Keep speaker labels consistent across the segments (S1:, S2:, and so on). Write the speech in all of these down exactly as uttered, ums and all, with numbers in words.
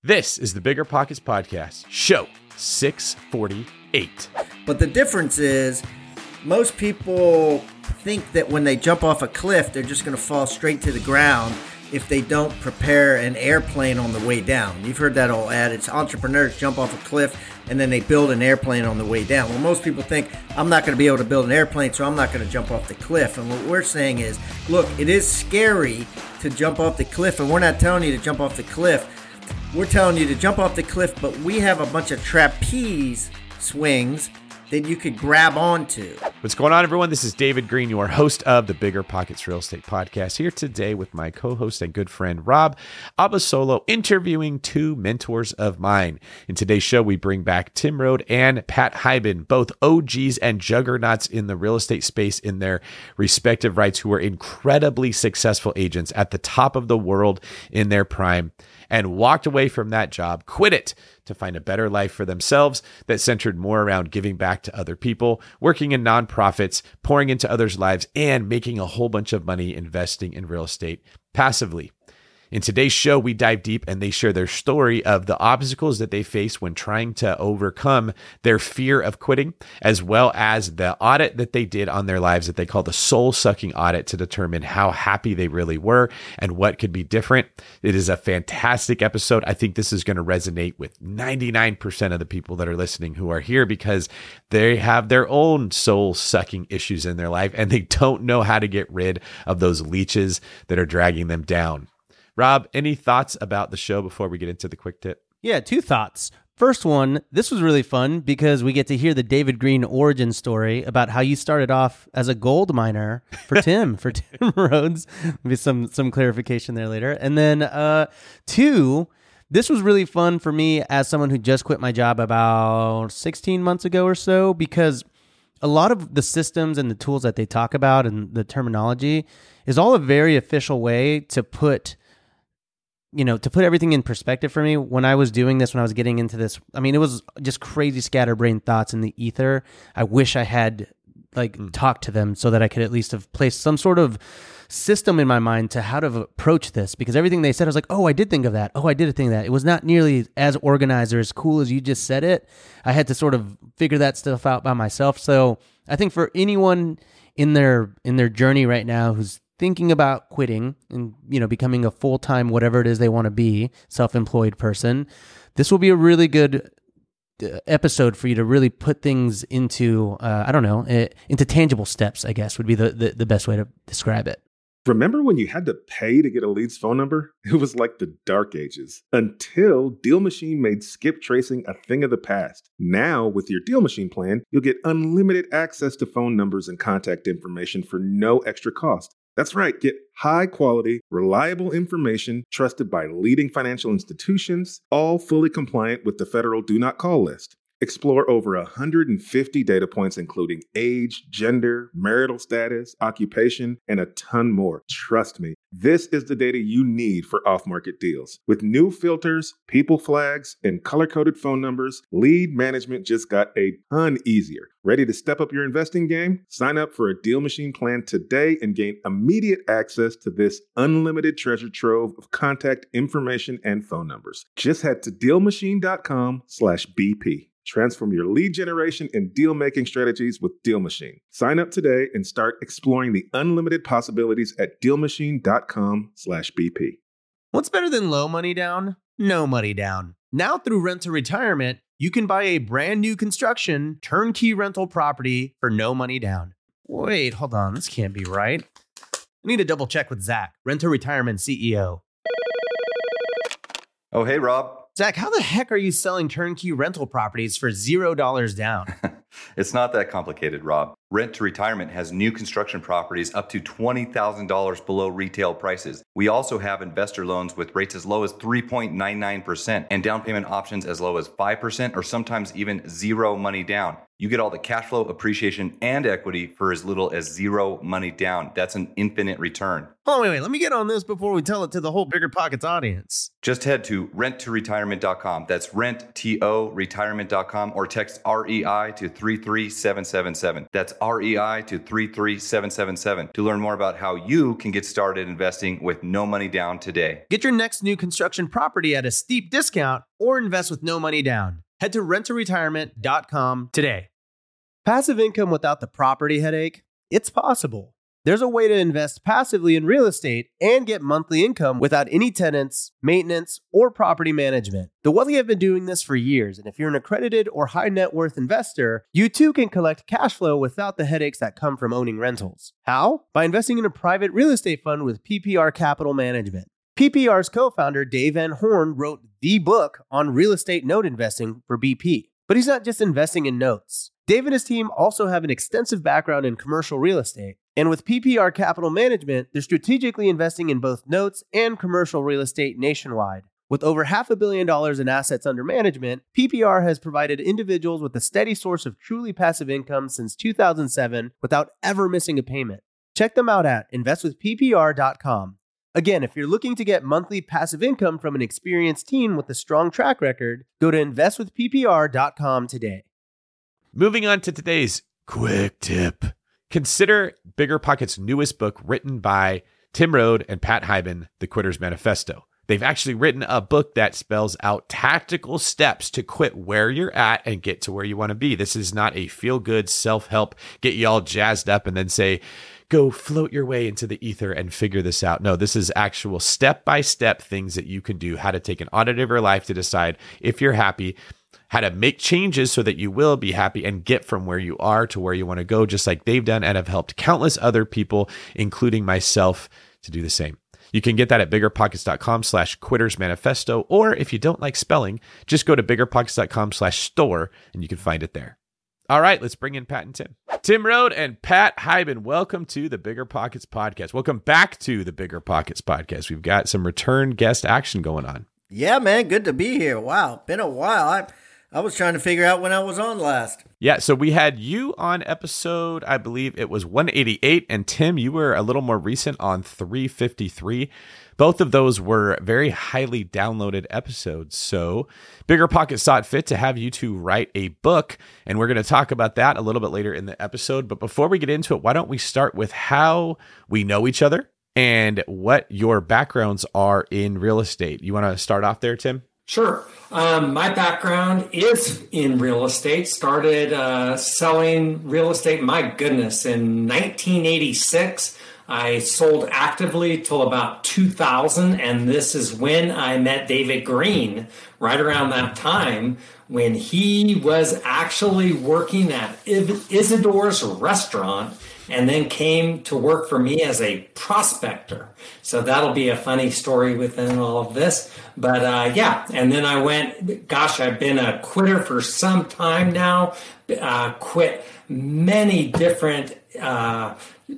S1: This is the Bigger Pockets Podcast, show six forty-eight.
S2: But the difference is, most people think that when they jump off a cliff, they're just going to fall straight to the ground if they don't prepare an airplane on the way down. You've heard that old adage, entrepreneurs jump off a cliff and then they build an airplane on the way down. Well, most people think, I'm not going to be able to build an airplane, so I'm not going to jump off the cliff. And what we're saying is, look, it is scary to jump off the cliff, and we're not telling you to jump off the cliff. We're telling you to jump off the cliff, but we have a bunch of trapeze swings that you could grab onto.
S1: What's going on, everyone? This is David Green, your host of the Bigger Pockets Real Estate Podcast, here today with my co-host and good friend, Rob Abasolo, interviewing two mentors of mine. In today's show, we bring back Tim Rhode and Pat Hiban, both O Gs and juggernauts in the real estate space in their respective rights, who were incredibly successful agents at the top of the world in their prime, and walked away from that job, quit it, to find a better life for themselves that centered more around giving back to other people, working in nonprofits, pouring into others' lives, and making a whole bunch of money investing in real estate passively. In today's show, we dive deep and they share their story of the obstacles that they face when trying to overcome their fear of quitting, as well as the audit that they did on their lives that they call the soul-sucking audit to determine how happy they really were and what could be different. It is a fantastic episode. I think this is going to resonate with ninety-nine percent of the people that are listening who are here because they have their own soul-sucking issues in their life and they don't know how to get rid of those leeches that are dragging them down. Rob, any thoughts about the show before we get into the quick tip?
S3: Yeah, two thoughts. First one, this was really fun because we get to hear the David Green origin story about how you started off as a gold miner for Tim, for Tim Rhodes. Maybe some some clarification there later. And then uh, two, this was really fun for me as someone who just quit my job about sixteen months ago or so, because a lot of the systems and the tools that they talk about and the terminology is all a very official way to put you know, to put everything in perspective for me. When I was doing this, when I was getting into this, I mean, it was just crazy scatterbrained thoughts in the ether. I wish I had like mm. talked to them so that I could at least have placed some sort of system in my mind to how to approach this, because everything they said, I was like, oh, I did think of that. Oh, I did think of that. It was not nearly as organized or as cool as you just said it. I had to sort of figure that stuff out by myself. So I think for anyone in their, in their journey right now who's thinking about quitting and, you know, becoming a full-time, whatever it is they want to be, self-employed person, this will be a really good episode for you to really put things into, uh, I don't know, uh, into tangible steps, I guess would be the, the, the best way to describe it.
S4: Remember when you had to pay to get a lead's phone number? It was like the dark ages, until Deal Machine made skip tracing a thing of the past. Now, with your Deal Machine plan, you'll get unlimited access to phone numbers and contact information for no extra cost. That's right, get high-quality, reliable information trusted by leading financial institutions, all fully compliant with the federal Do Not Call list. Explore over one hundred fifty data points including age, gender, marital status, occupation, and a ton more. Trust me, this is the data you need for off-market deals. With new filters, people flags, and color-coded phone numbers, lead management just got a ton easier. Ready to step up your investing game? Sign up for a Deal Machine plan today and gain immediate access to this unlimited treasure trove of contact information and phone numbers. Just head to DealMachine.com slash BP. Transform your lead generation and deal-making strategies with Deal Machine. Sign up today and start exploring the unlimited possibilities at DealMachine.com slash BP.
S3: What's better than low money down? No money down. Now through Rent to Retirement, you can buy a brand new construction turnkey rental property for no money down. Wait, hold on. This can't be right. I need to double check with Zach, Rent to Retirement C E O.
S5: Oh, hey, Rob.
S3: Zach, how the heck are you selling turnkey rental properties for zero dollars down?
S5: It's not that complicated, Rob. Rent to Retirement has new construction properties up to twenty thousand dollars below retail prices. We also have investor loans with rates as low as three point nine nine percent and down payment options as low as five percent or sometimes even zero money down. You get all the cash flow, appreciation, and equity for as little as zero money down. That's an infinite return.
S3: Oh, wait, wait. Let me get on this before we tell it to the whole Bigger Pockets audience.
S5: Just head to rent to retirement dot com. That's rent to retirement dot com or text R E I to three three seven seven seven. That's R E I to three three seven seven seven to learn more about how you can get started investing with no money down today.
S3: Get your next new construction property at a steep discount or invest with no money down. Head to rent to retirement dot com today. Passive income without the property headache? It's possible. There's a way to invest passively in real estate and get monthly income without any tenants, maintenance, or property management. The Wealthy have been doing this for years, and if you're an accredited or high net worth investor, you too can collect cash flow without the headaches that come from owning rentals. How? By investing in a private real estate fund with P P R Capital Management. P P R's co-founder, Dave Van Horn, wrote the book on real estate note investing for B P. But he's not just investing in notes. Dave and his team also have an extensive background in commercial real estate. And with P P R Capital Management, they're strategically investing in both notes and commercial real estate nationwide. With over half a billion dollars in assets under management, P P R has provided individuals with a steady source of truly passive income since two thousand seven without ever missing a payment. Check them out at invest with P P R dot com. Again, if you're looking to get monthly passive income from an experienced team with a strong track record, go to invest with P P R dot com today.
S1: Moving on to today's quick tip. Consider BiggerPockets' newest book written by Tim Rhode and Pat Hiban, The Quitter's Manifesto. They've actually written a book that spells out tactical steps to quit where you're at and get to where you want to be. This is not a feel-good self-help, get you all jazzed up and then say, go float your way into the ether and figure this out. No, this is actual step-by-step things that you can do, how to take an audit of your life to decide if you're happy, how to make changes so that you will be happy and get from where you are to where you want to go, just like they've done and have helped countless other people, including myself, to do the same. You can get that at biggerpockets.com slash quitters manifesto, or if you don't like spelling, just go to biggerpockets.com slash store and you can find it there. All right, let's bring in Pat and Tim. Tim Rhode and Pat Hiban, welcome to the Bigger Pockets Podcast. Welcome back to the Bigger Pockets Podcast. We've got some return guest action going on.
S2: Yeah, man, good to be here. Wow, been a while. I I was trying to figure out when I was on last.
S1: Yeah, so we had you on episode, I believe it was one eighty-eight, and Tim, you were a little more recent on three fifty-three. Both of those were very highly downloaded episodes. So Bigger Pockets saw it fit to have you two write a book, and we're going to talk about that a little bit later in the episode. But before we get into it, why don't we start with how we know each other and what your backgrounds are in real estate? You want to start off there, Tim?
S6: Sure. Um, my background is in real estate. Started uh, selling real estate, my goodness, in nineteen eighty-six. I sold actively till about two thousand, and this is when I met David Green, right around that time, when he was actually working at Isidore's restaurant and then came to work for me as a prospector. So that'll be a funny story within all of this. But uh, yeah, and then I went, gosh, I've been a quitter for some time now, uh, quit many different uh,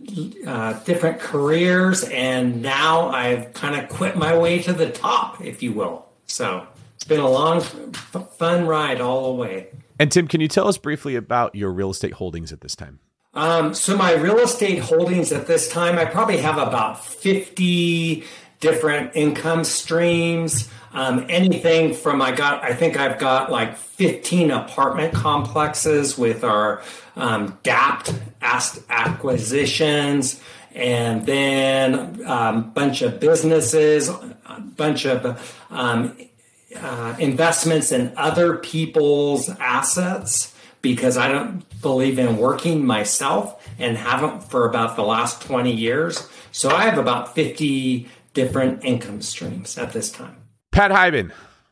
S6: uh, different careers, and now I've kind of quit my way to the top, if you will. So it's been a long, f- fun ride all the way.
S1: And Tim, can you tell us briefly about your real estate holdings at this time?
S6: Um, so my real estate holdings at this time, I probably have about fifty different income streams. Um, anything from I got, I think I've got like fifteen apartment complexes with our um, D A P T acquisitions, and then a um, bunch of businesses, a bunch of um, uh, investments in other people's assets, because I don't believe in working myself and haven't for about the last twenty years. So I have about fifty different income streams at this time.
S1: Pat Hiban,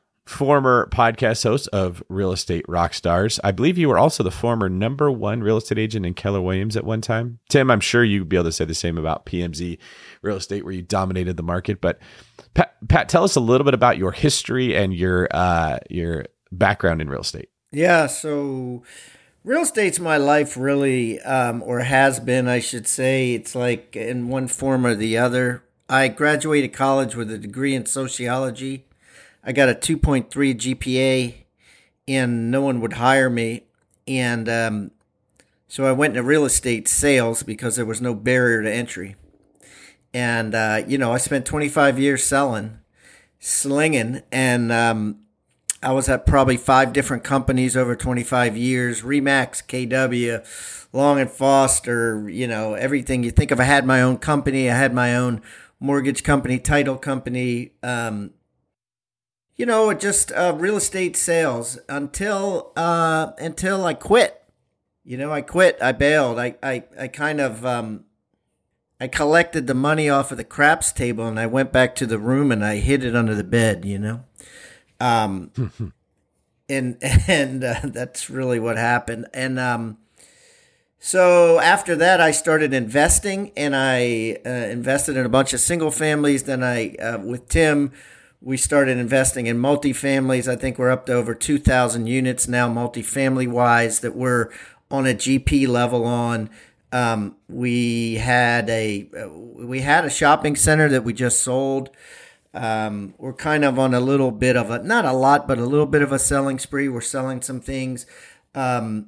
S1: former podcast host of Real Estate Rockstars. I believe you were also the former number one real estate agent in Keller Williams at one time. Tim, I'm sure you'd be able to say the same about P M Z Real Estate, where you dominated the market. But Pat, Pat, tell us a little bit about your history and your uh, your background in real estate.
S2: Yeah, so real estate's my life, really, um, or has been, I should say. It's like in one form or the other. I graduated college with a degree in sociology. I got a two point three G P A, and no one would hire me. And um, so I went into real estate sales because there was no barrier to entry. And, uh, you know, I spent twenty-five years selling, slinging, and um, I was at probably five different companies over twenty-five years, Remax, K W, Long and Foster, you know, everything you think of. I had my own company. I had my own mortgage company, title company, um, you know, just uh, real estate sales until uh, until I quit. You know, I quit. I bailed. I, I, I kind of, um, I collected the money off of the craps table and I went back to the room and I hid it under the bed, you know. Um, and, and, uh, that's really what happened. And, um, so after that, I started investing and I, uh, invested in a bunch of single families. Then I, uh, with Tim, we started investing in multifamilies. I think we're up to over two thousand units now, multifamily wise, that we're on a G P level on. Um, we had a, we had a shopping center that we just sold. Um, we're kind of on a little bit of a, not a lot, but a little bit of a selling spree. We're selling some things. Um,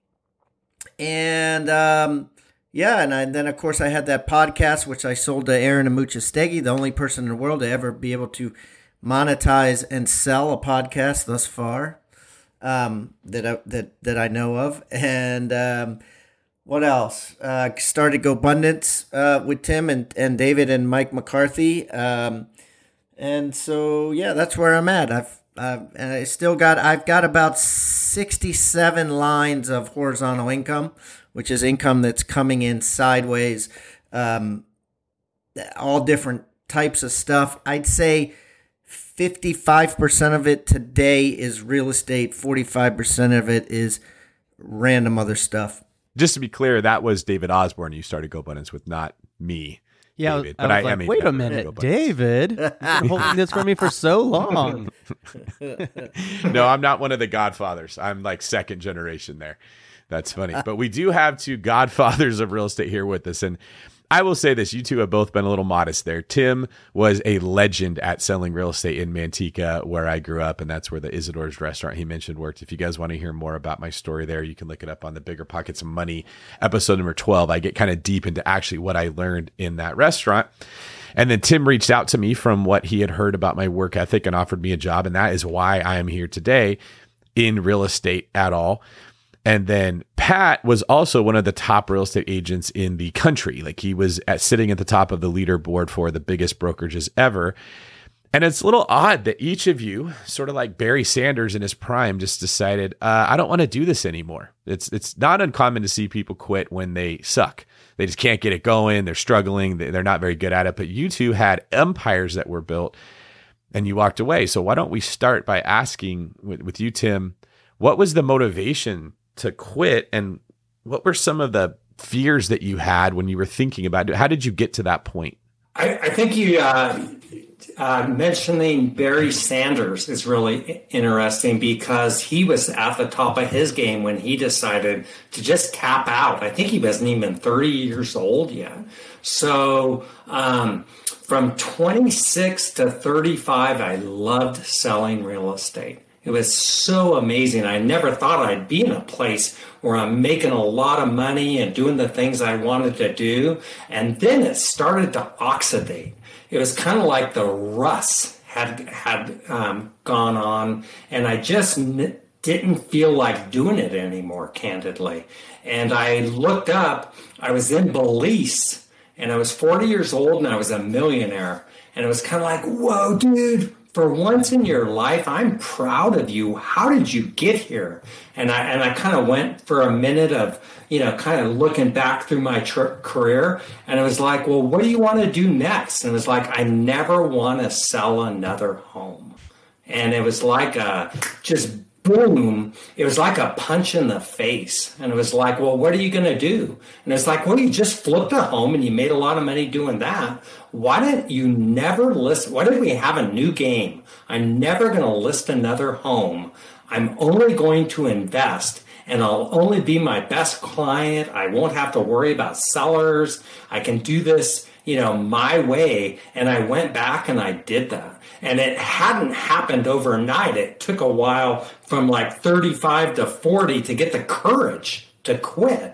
S2: and, um, yeah. And I, then of course I had that podcast, which I sold to Aaron Amuchastegui, the only person in the world to ever be able to monetize and sell a podcast thus far, um, that I, that, that I know of. And, um, what else? Uh, started GoBundance, uh, with Tim and, and David and Mike McCarthy. Um, And so, yeah, that's where I'm at. I've, uh, and I still got, I've got about sixty-seven lines of horizontal income, which is income that's coming in sideways, um, all different types of stuff. I'd say fifty-five percent of it today is real estate. forty-five percent of it is random other stuff.
S1: Just to be clear, that was David Osborne you started GoBundance with, not me.
S3: Yeah,
S1: David.
S3: I
S1: But
S3: was
S1: I,
S3: like,
S1: I mean,
S3: wait
S1: no,
S3: a minute,
S1: GoBundance.
S3: David, you've been holding this for me for so long.
S1: No, I'm not one of the godfathers. I'm like second generation there. That's funny. But we do have two godfathers of real estate here with us. And I will say this, you two have both been a little modest there. Tim was a legend at selling real estate in Manteca, where I grew up, and that's where the Isidore's restaurant he mentioned worked. If you guys want to hear more about my story there, you can look it up on the Bigger Pockets of Money, episode number twelve. I get kind of deep into actually what I learned in that restaurant. And then Tim reached out to me from what he had heard about my work ethic and offered me a job, and that is why I am here today in real estate at all. And then Pat was also one of the top real estate agents in the country. Like he was at sitting at the top of the leaderboard for the biggest brokerages ever. And it's a little odd that each of you, sort of like Barry Sanders in his prime, just decided, uh, I don't want to do this anymore. It's it's not uncommon to see people quit when they suck. They just can't get it going. They're struggling. They're not very good at it. But you two had empires that were built and you walked away. So why don't we start by asking with, with you, Tim, what was the motivation to quit, and what were some of the fears that you had when you were thinking about it? How did you get to that point?
S6: I, I think you uh, uh, mentioning Barry Sanders is really interesting because he was at the top of his game when he decided to just cap out. I think he wasn't even thirty years old yet. So um, from twenty-six to thirty-five, I loved selling real estate. It was so amazing. I never thought I'd be in a place where I'm making a lot of money and doing the things I wanted to do. And then it started to oxidate. It was kind of like the rust had had um, gone on, and I just n- didn't feel like doing it anymore, candidly. And I looked up. I was in Belize, and I was forty years old, and I was a millionaire. And it was kind of like, whoa, dude. For once in your life, I'm proud of you. How did you get here? And I and I kind of went for a minute of, you know, kind of looking back through my tr- career. And it was like, well, what do you want to do next? And it was like, I never want to sell another home. And it was like a just boom. It was like a punch in the face. And it was like, well, what are you going to do? And it's like, well, you just flipped a home and you made a lot of money doing that. Why didn't you never list? Why didn't we have a new game? I'm never going to list another home. I'm only going to invest, and I'll only be my best client. I won't have to worry about sellers. I can do this, you know, my way. And I went back and I did that. And it hadn't happened overnight. It took a while from like thirty-five to forty to get the courage to quit.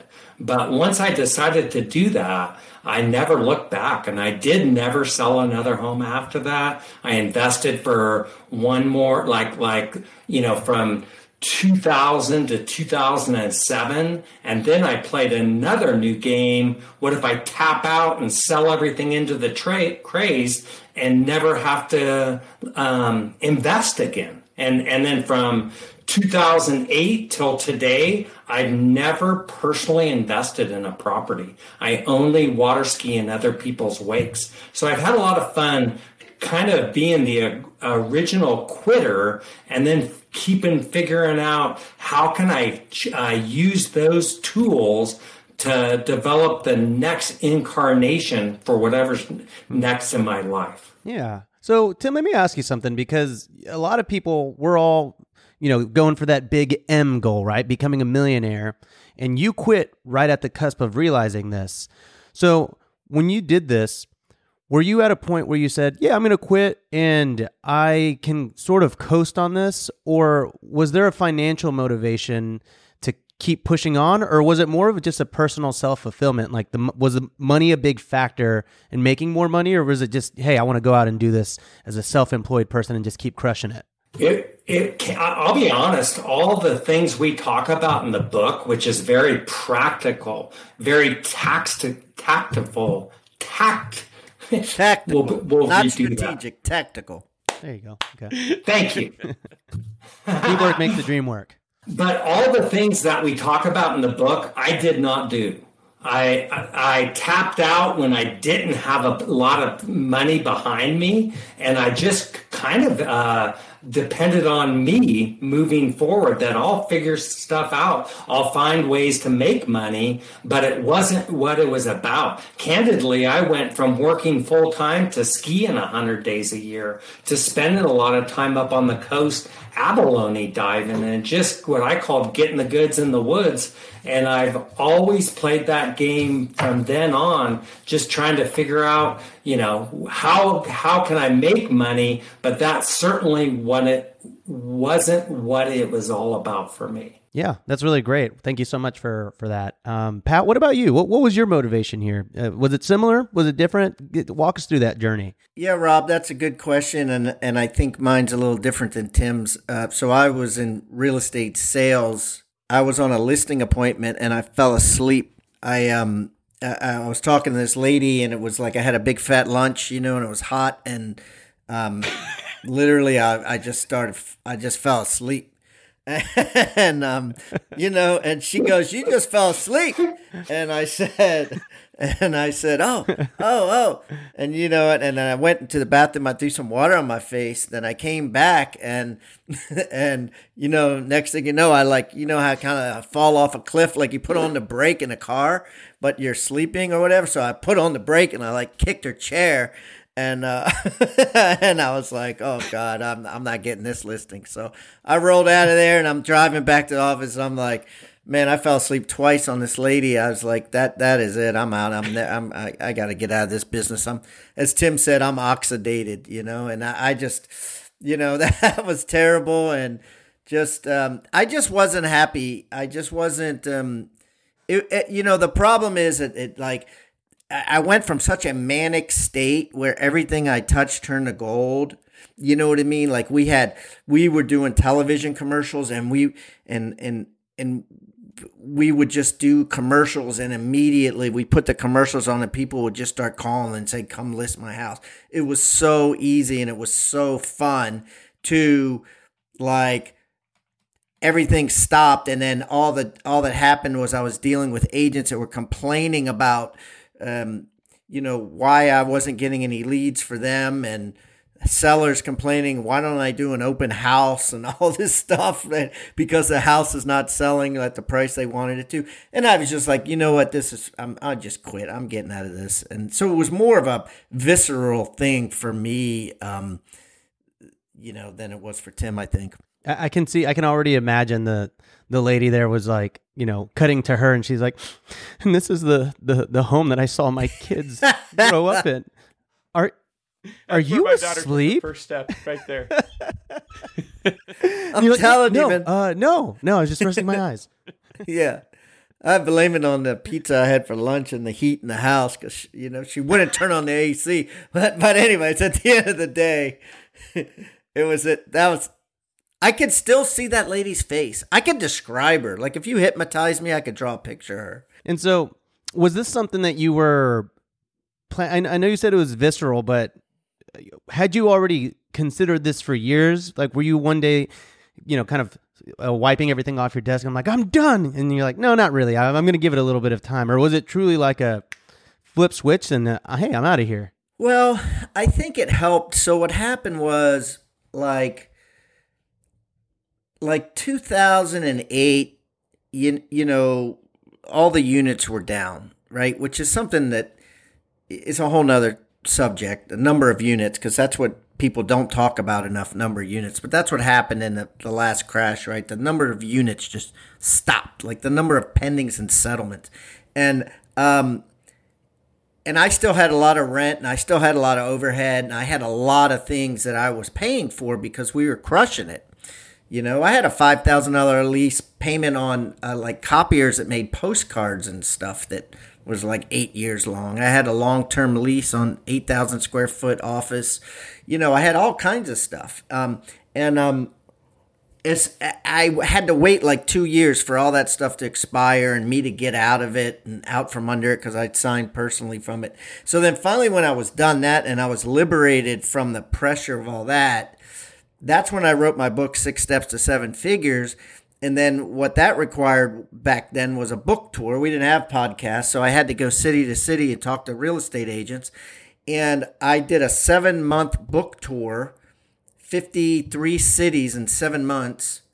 S6: But once I decided to do that, I never looked back, and I did never sell another home after that. I invested for one more, like, like, you know, from two thousand to two thousand seven. And then I played another new game. What if I tap out and sell everything into the tra- craze and never have to um, invest again? And, and then from two thousand eight till today, I've never personally invested in a property. I only water ski in other people's wakes. So I've had a lot of fun kind of being the uh, original quitter and then keeping figuring out how can I uh, use those tools to develop the next incarnation for whatever's next in my life.
S3: Yeah. So Tim, let me ask you something, because a lot of people, we're all, you know, going for that big M goal, right? Becoming a millionaire. And you quit right at the cusp of realizing this. So when you did this, were you at a point where you said, yeah, I'm going to quit and I can sort of coast on this? Or was there a financial motivation to keep pushing on? Or was it more of just a personal self-fulfillment? Like, the, was the money a big factor in making more money? Or was it just, hey, I want to go out and do this as a self-employed person and just keep crushing it?
S6: It, it, I'll be honest, all the things we talk about in the book, which is very practical, very tax, tactful, tact,
S2: Tactical,
S6: we'll, we'll
S2: not
S6: redo
S2: strategic,
S6: that.
S2: tactical.
S3: There you go. Okay.
S6: Thank you.
S3: Teamwork makes the dream work.
S6: But all the things that we talk about in the book, I did not do. I, I I tapped out when I didn't have a lot of money behind me, and I just kind of uh, depended on me moving forward, that I'll figure stuff out. I'll find ways to make money, but it wasn't what it was about. Candidly, I went from working full time to skiing one hundred days a year to spending a lot of time up on the coast abalone diving and just what I called getting the goods in the woods. And I've always played that game from then on, just trying to figure out, you know, how how can I make money? But that's certainly what it wasn't what it was all about for me.
S3: Yeah, that's really great. Thank you so much for for that. Um, Pat, what about you? What what was your motivation here? Uh, was it similar? Was it different? Get, walk us through that journey.
S2: Yeah, Rob, that's a good question, and and I think mine's a little different than Tim's. Uh, so I was in real estate sales. I was on a listing appointment and I fell asleep. I um I, I was talking to this lady and it was like I had a big fat lunch, you know, and it was hot, and um literally I, I just started I just fell asleep. And um you know, and she goes, "You just fell asleep." And I said and I said, "Oh, oh, oh." And you know, and then I went into the bathroom, I threw some water on my face, then I came back and and you know, next thing you know, I like, you know how I kind of fall off a cliff, like you put on the brake in a car, but you're sleeping or whatever. So I put on the brake and I like kicked her chair. And uh, and I was like, "Oh God, I'm I'm not getting this listing." So I rolled out of there and I'm driving back to the office. And I'm like, "Man, I fell asleep twice on this lady." I was like, "That that is it. I'm out. I'm I'm I, I got to get out of this business." I'm, as Tim said, I'm oxidated, you know. And I, I just, you know, that was terrible. And just um, I just wasn't happy. I just wasn't. Um, it, it, you know, the problem is that it like. I went from such a manic state where everything I touched turned to gold. You know what I mean? Like we had, we were doing television commercials and we, and, and, and we would just do commercials and immediately we put the commercials on and people would just start calling and say, "Come list my house." It was so easy and it was so fun to like, everything stopped. And then all the, all that happened was I was dealing with agents that were complaining about, Um, you know, why I wasn't getting any leads for them, and sellers complaining, "Why don't I do an open house?" and all this stuff, because the house is not selling at the price they wanted it to. And I was just like, you know what, this is, I'm, I'll just quit. I'm getting out of this. And so it was more of a visceral thing for me, um, you know, than it was for Tim, I think.
S3: I can see, I can already imagine the the lady there was like, you know, cutting to her and she's like, "And this is the, the, the home that I saw my kids grow up in. Are are
S1: That's
S3: you
S1: my daughter took the
S3: asleep?"
S1: first step right there.
S2: I'm
S3: like,
S2: telling
S3: no,
S2: you, man.
S3: Uh, no, no, I was just resting my eyes.
S2: Yeah. I blame it on the pizza I had for lunch and the heat in the house because, you know, she wouldn't turn on the A C. But, but anyways, at the end of the day, it was it. That was, I could still see that lady's face. I could describe her. Like if you hypnotize me, I could draw a picture of her.
S3: And so was this something that you were, plan- I know you said it was visceral, but had you already considered this for years? Like were you one day, you know, kind of Uh, wiping everything off your desk? I'm like, I'm done. And you're like, no, not really. I'm, I'm going to give it a little bit of time. Or was it truly like a flip switch and uh, hey, I'm out of here?
S2: Well, I think it helped. So what happened was like, like two thousand eight, you, you know, all the units were down, right? Which is something that is a whole nother subject, the number of units, because that's what people don't talk about enough, number of units. But that's what happened in the, the last crash, right? The number of units just stopped, like the number of pendings and settlements. And um, and I still had a lot of rent, and I still had a lot of overhead, and I had a lot of things that I was paying for because we were crushing it. You know, I had a five thousand dollars lease payment on uh, like copiers that made postcards and stuff that was like eight years long. I had a long-term lease on eight thousand square foot office. You know, I had all kinds of stuff. Um, and um, it's, I had to wait like two years for all that stuff to expire and me to get out of it and out from under it because I'd signed personally from it. So then finally when I was done that and I was liberated from the pressure of all that, that's when I wrote my book, Six Steps to Seven Figures. And then what that required back then was a book tour. We didn't have podcasts, so I had to go city to city and talk to real estate agents. And I did a seven-month book tour, fifty-three cities in seven months.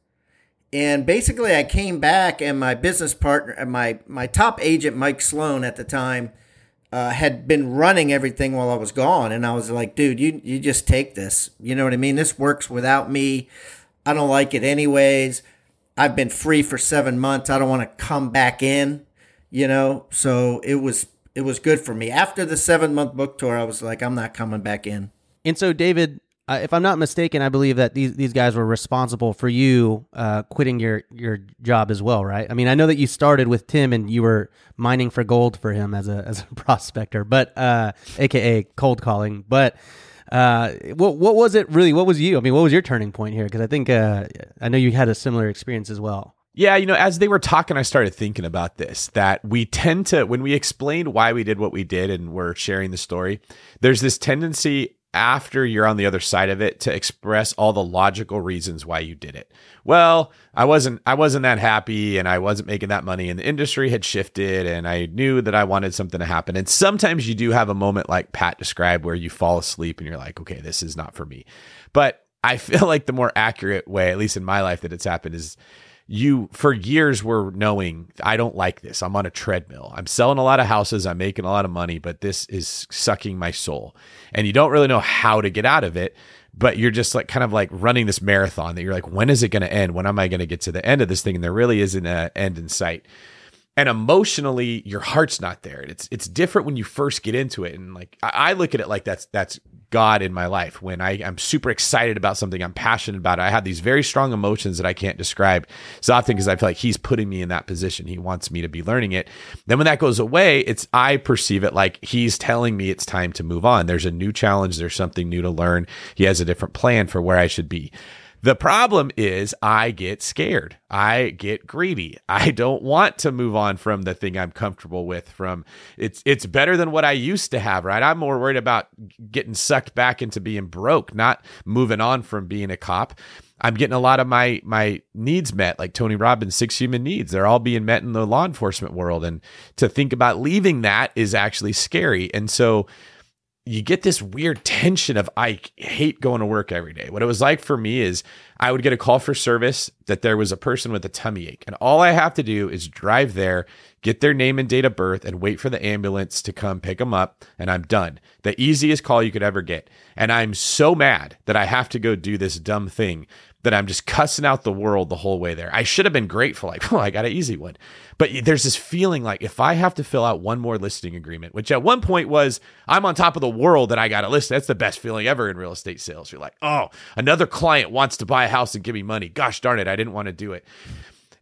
S2: And basically I came back and my business partner, my, my top agent, Mike Sloan at the time, uh, had been running everything while I was gone. And I was like, dude, you, you just take this. You know what I mean? This works without me. I don't like it anyways. I've been free for seven months. I don't want to come back in, you know? So it was, it was good for me. After the seven month book tour, I was like, I'm not coming back in.
S3: And so David, uh, if I'm not mistaken, I believe that these, these guys were responsible for you uh, quitting your, your job as well, right? I mean, I know that you started with Tim and you were mining for gold for him as a, as a prospector, but uh, A K A cold calling, but Uh, what what was it really? What was you? I mean, what was your turning point here? Because I think uh, I know you had a similar experience as well.
S1: Yeah, you know, as they were talking, I started thinking about this, that we tend to, when we explain why we did what we did and we're sharing the story, there's this tendency after you're on the other side of it to express all the logical reasons why you did it. Well, I wasn't I wasn't that happy and I wasn't making that money and the industry had shifted and I knew that I wanted something to happen. And sometimes you do have a moment like Pat described where you fall asleep and you're like, okay, this is not for me. But I feel like the more accurate way, at least in my life, that it's happened is you for years were knowing, I don't like this. I'm on a treadmill. I'm selling a lot of houses. I'm making a lot of money, but this is sucking my soul. And you don't really know how to get out of it, but you're just like kind of like running this marathon that you're like, when is it going to end? When am I going to get to the end of this thing? And there really isn't an end in sight. And emotionally, your heart's not there. It's it's different when you first get into it. And like I, I look at it like that's that's God in my life. When I, I'm super excited about something, I'm passionate about it. I have these very strong emotions that I can't describe. It's often because I feel like he's putting me in that position. He wants me to be learning it. Then when that goes away, it's I perceive it like he's telling me it's time to move on. There's a new challenge. There's something new to learn. He has a different plan for where I should be. The problem is I get scared. I get greedy. I don't want to move on from the thing I'm comfortable with. From it's it's better than what I used to have, right? I'm more worried about getting sucked back into being broke, not moving on from being a cop. I'm getting a lot of my my needs met, like Tony Robbins' six human needs. They're all being met in the law enforcement world. And to think about leaving that is actually scary. And so you get this weird tension of, I hate going to work every day. What it was like for me is I would get a call for service that there was a person with a tummy ache. And all I have to do is drive there, get their name and date of birth, and wait for the ambulance to come pick them up, and I'm done. The easiest call you could ever get. And I'm so mad that I have to go do this dumb thing that I'm just cussing out the world the whole way there. I should have been grateful, like, oh, I got an easy one. But there's this feeling like if I have to fill out one more listing agreement, which at one point was, I'm on top of the world that I got a list. That's the best feeling ever in real estate sales. You're like, oh, another client wants to buy a house and give me money. Gosh darn it, I didn't want to do it.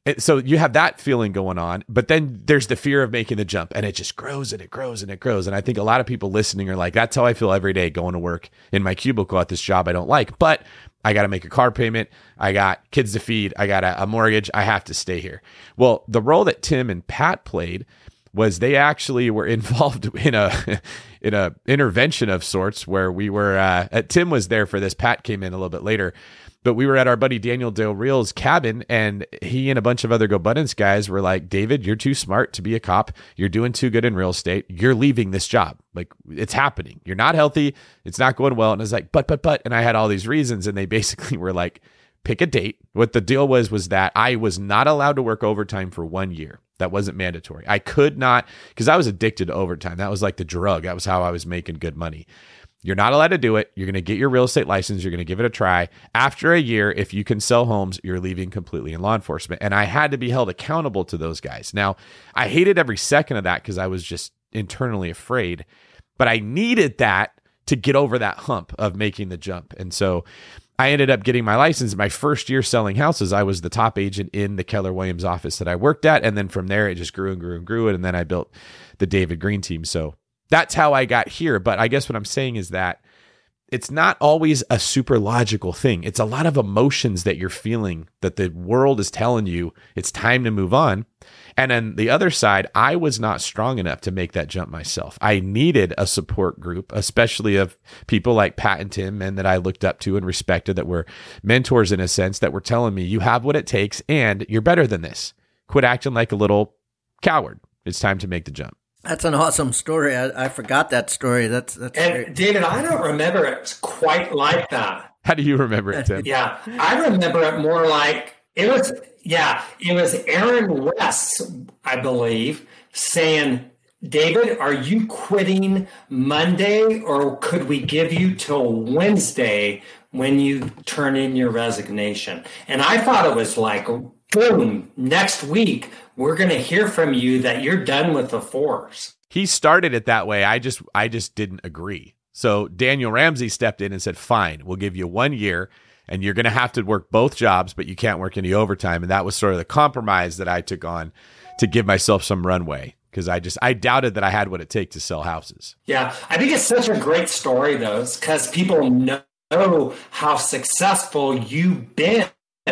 S1: it- so you have that feeling going on, but then there's the fear of making the jump, and it just grows and it grows and it grows. And I think a lot of people listening are like, that's how I feel every day going to work in my cubicle at this job I don't like, but I got to make a car payment. I got kids to feed. I got a, a mortgage. I have to stay here. Well, the role that Tim and Pat played was they actually were involved in a in a intervention of sorts where we were, uh, Tim was there for this. Pat came in a little bit later. But we were at our buddy Daniel Del Real's cabin, and he and a bunch of other GoBundance guys were like, David, you're too smart to be a cop. You're doing too good in real estate. You're leaving this job. Like, it's happening. You're not healthy. It's not going well. And I was like, but, but, but. And I had all these reasons, and they basically were like, pick a date. What the deal was, was that I was not allowed to work overtime for one year. That wasn't mandatory. I could not, because I was addicted to overtime. That was like the drug. That was how I was making good money. You're not allowed to do it. You're going to get your real estate license. You're going to give it a try. After a year, if you can sell homes, you're leaving completely in law enforcement. And I had to be held accountable to those guys. Now, I hated every second of that because I was just internally afraid, but I needed that to get over that hump of making the jump. And so I ended up getting my license. My first year selling houses, I was the top agent in the Keller Williams office that I worked at. And then from there, it just grew and grew and grew. And then I built the David Green team. So that's how I got here. But I guess what I'm saying is that it's not always a super logical thing. It's a lot of emotions that you're feeling that the world is telling you it's time to move on. And on the other side, I was not strong enough to make that jump myself. I needed a support group, especially of people like Pat and Tim, and that I looked up to and respected, that were mentors in a sense, that were telling me, you have what it takes and you're better than this. Quit acting like a little coward. It's time to make the jump.
S2: That's an awesome story. I, I forgot that story. That's that's
S6: And
S2: great.
S6: David, I don't remember it quite like that.
S1: How do you remember it, Tim?
S6: Yeah, I remember it more like it was. Yeah, it was Aaron West, I believe, saying, "David, are you quitting Monday, or could we give you till Wednesday when you turn in your resignation?" And I thought it was like, boom, next week we're going to hear from you that you're done with the force.
S1: He started it that way. I just I just didn't agree. So Daniel Ramsey stepped in and said, fine, we'll give you one year and you're going to have to work both jobs, but you can't work any overtime. And that was sort of the compromise that I took on to give myself some runway, because I just I doubted that I had what it takes to sell houses.
S6: Yeah, I think it's such a great story, though, because people know how successful you've been,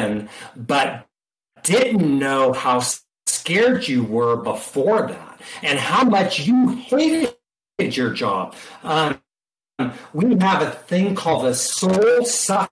S6: but didn't know how scared you were before that and how much you hated your job. Um, we have a thing called a soul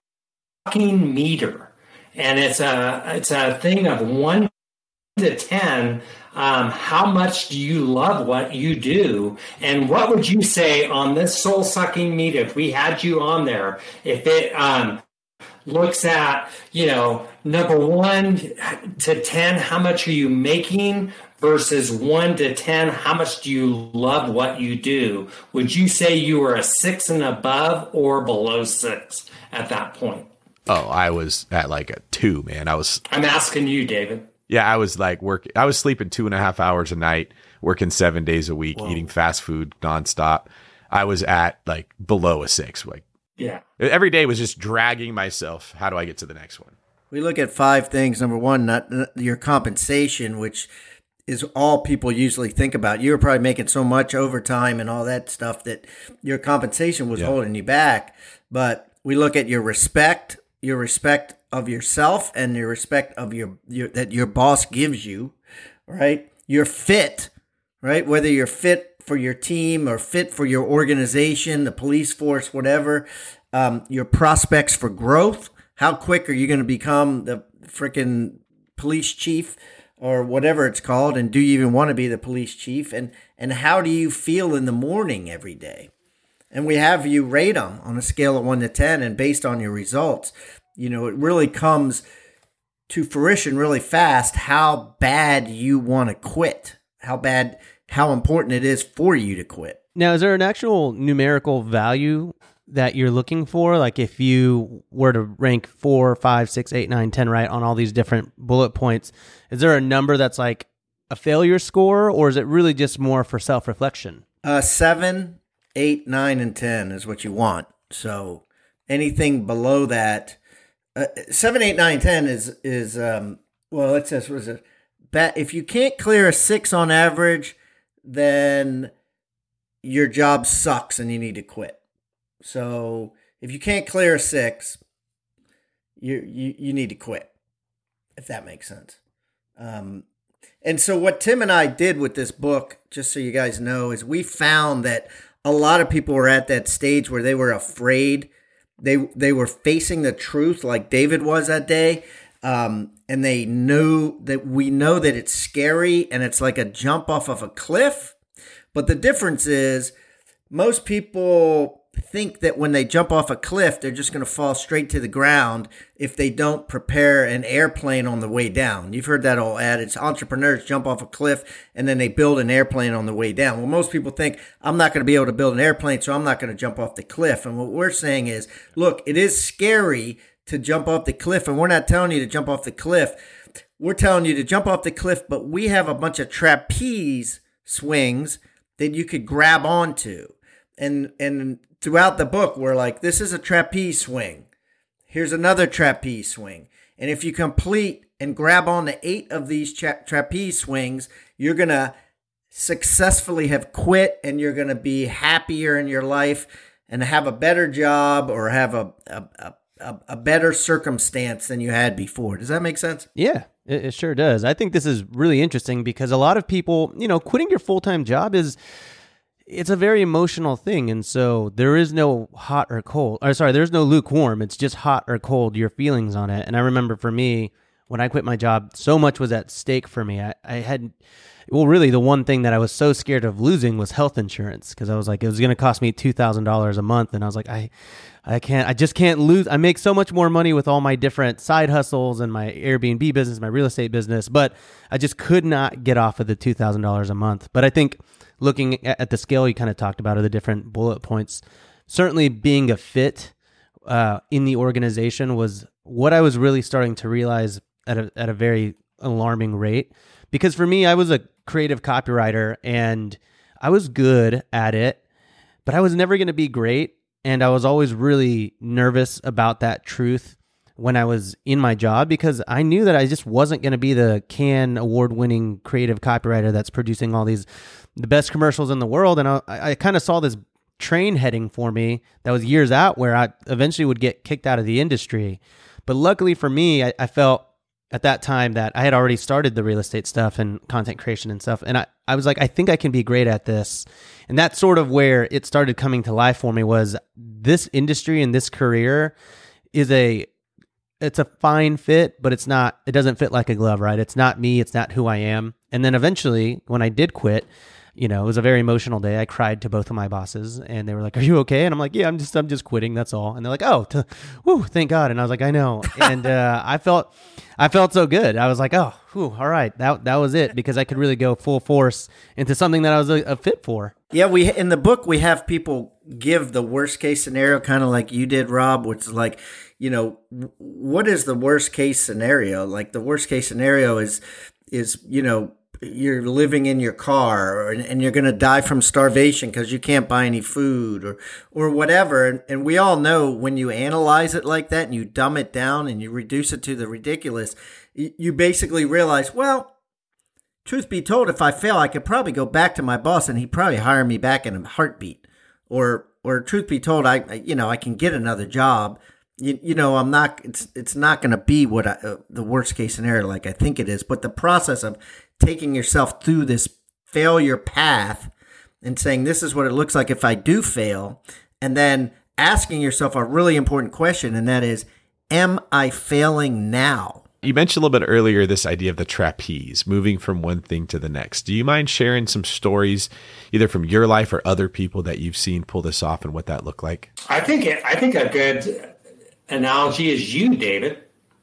S6: sucking meter, and it's a it's a thing of one to ten. Um, how much do you love what you do? And what would you say on this soul sucking meter if we had you on there? If it um, looks at, you know, number one to ten, how much are you making, versus one to ten, how much do you love what you do? Would you say you were a six and above or below six at that point?
S1: Oh, I was at like a two, man. I was.
S6: I'm asking you, David.
S1: Yeah, I was like work. I was sleeping two and a half hours a night, working seven days a week, Whoa. eating fast food nonstop. I was at like below a six. Like,
S6: yeah,
S1: every day was just dragging myself. How do I get to the next one?
S2: We look at five things. Number one, not, not your compensation, which is all people usually think about. You were probably making so much overtime and all that stuff that your compensation was yeah. holding you back. But we look at your respect, your respect of yourself, and your respect of your, your that your boss gives you, right? Your fit, right? Whether you're fit for your team or fit for your organization, the police force, whatever. Um, your prospects for growth. How quick are you going to become the freaking police chief or whatever it's called? And do you even want to be the police chief? And and how do you feel in the morning every day? And we have you rate them on a scale of one to ten, and based on your results, you know, it really comes to fruition really fast how bad you want to quit, how bad, how important it is for you to quit.
S3: Now, is there an actual numerical value that you're looking for? Like if you were to rank four, five, six, eight, nine, ten, right, on all these different bullet points, is there a number that's like a failure score, or is it really just more for self-reflection?
S2: Uh, seven, eight, nine, and ten is what you want. So anything below that, uh, seven, eight, nine, ten is is um, Well, it says, was it? Bat, if you can't clear a six on average, then your job sucks and you need to quit. So if you can't clear a six, you you, you need to quit, if that makes sense. Um, and so what Tim and I did with this book, just so you guys know, is we found that a lot of people were at that stage where they were afraid. They they were facing the truth like David was that day. Um, and they knew that we know that it's scary and it's like a jump off of a cliff. But the difference is most people think that when they jump off a cliff, they're just going to fall straight to the ground if they don't prepare an airplane on the way down. You've heard that old adage, entrepreneurs jump off a cliff and then they build an airplane on the way down. Well, most people think, I'm not going to be able to build an airplane, so I'm not going to jump off the cliff. And what we're saying is, look, it is scary to jump off the cliff, and we're not telling you to jump off the cliff. We're telling you to jump off the cliff, but we have a bunch of trapeze swings that you could grab onto. And and throughout the book, we're like, this is a trapeze swing. Here's another trapeze swing. And if you complete and grab on to eight of these tra- trapeze swings, you're going to successfully have quit, and you're going to be happier in your life and have a better job or have a, a, a A, a better circumstance than you had before. Does that make sense?
S3: Yeah, it, it sure does. I think this is really interesting because a lot of people, you know, quitting your full-time job is, it's a very emotional thing. And so there is no hot or cold, or sorry, there's no lukewarm. It's just hot or cold, your feelings on it. And I remember for me, when I quit my job, so much was at stake for me. I, I had, well, really the one thing that I was so scared of losing was health insurance, because I was like, it was going to cost me two thousand dollars a month. And I was like, I, I can't, I just can't lose. I make so much more money with all my different side hustles and my Airbnb business, my real estate business, but I just could not get off of the two thousand dollars a month. But I think looking at the scale you kind of talked about, or the different bullet points, certainly being a fit uh, in the organization was what I was really starting to realize at a, at a very alarming rate. Because for me, I was a creative copywriter and I was good at it, but I was never going to be great. And I was always really nervous about that truth when I was in my job, because I knew that I just wasn't going to be the Cannes award-winning creative copywriter that's producing all these, the best commercials in the world. And I, I kind of saw this train heading for me that was years out, where I eventually would get kicked out of the industry. But luckily for me, I, I felt at that time that I had already started the real estate stuff and content creation and stuff. And I, I was like, I think I can be great at this. And that's sort of where it started coming to life for me, was this industry and this career is a, it's a fine fit, but it's not, it doesn't fit like a glove, right? It's not me. It's not who I am. And then eventually when I did quit, you know, it was a very emotional day. I cried to both of my bosses and they were like, are you okay? And I'm like, yeah, I'm just, I'm just quitting. That's all. And they're like, oh, t- whew, thank God. And I was like, I know. And uh, I felt, I felt so good. I was like, oh, whew, all right. That, that was it, because I could really go full force into something that I was a, a fit for.
S2: Yeah. We, in the book, we have people give the worst case scenario, kind of like you did, Rob, which is like, you know, what is the worst case scenario? Like the worst case scenario is, is, you know, you're living in your car, or, and you're going to die from starvation because you can't buy any food, or or whatever. And, and we all know when you analyze it like that and you dumb it down and you reduce it to the ridiculous, you basically realize, well, truth be told, if I fail, I could probably go back to my boss and he'd probably hire me back in a heartbeat. Or or truth be told, I you know I can get another job. You, you know, I'm not, it's, it's not going to be what I, uh, the worst case scenario like I think it is, but the process of taking yourself through this failure path and saying, this is what it looks like if I do fail, and then asking yourself a really important question, and that is, am I failing now?
S1: You mentioned a little bit earlier this idea of the trapeze, moving from one thing to the next. Do you mind sharing some stories, either from your life or other people that you've seen pull this off, and what that looked like?
S6: I think it, I think a good analogy is you, David.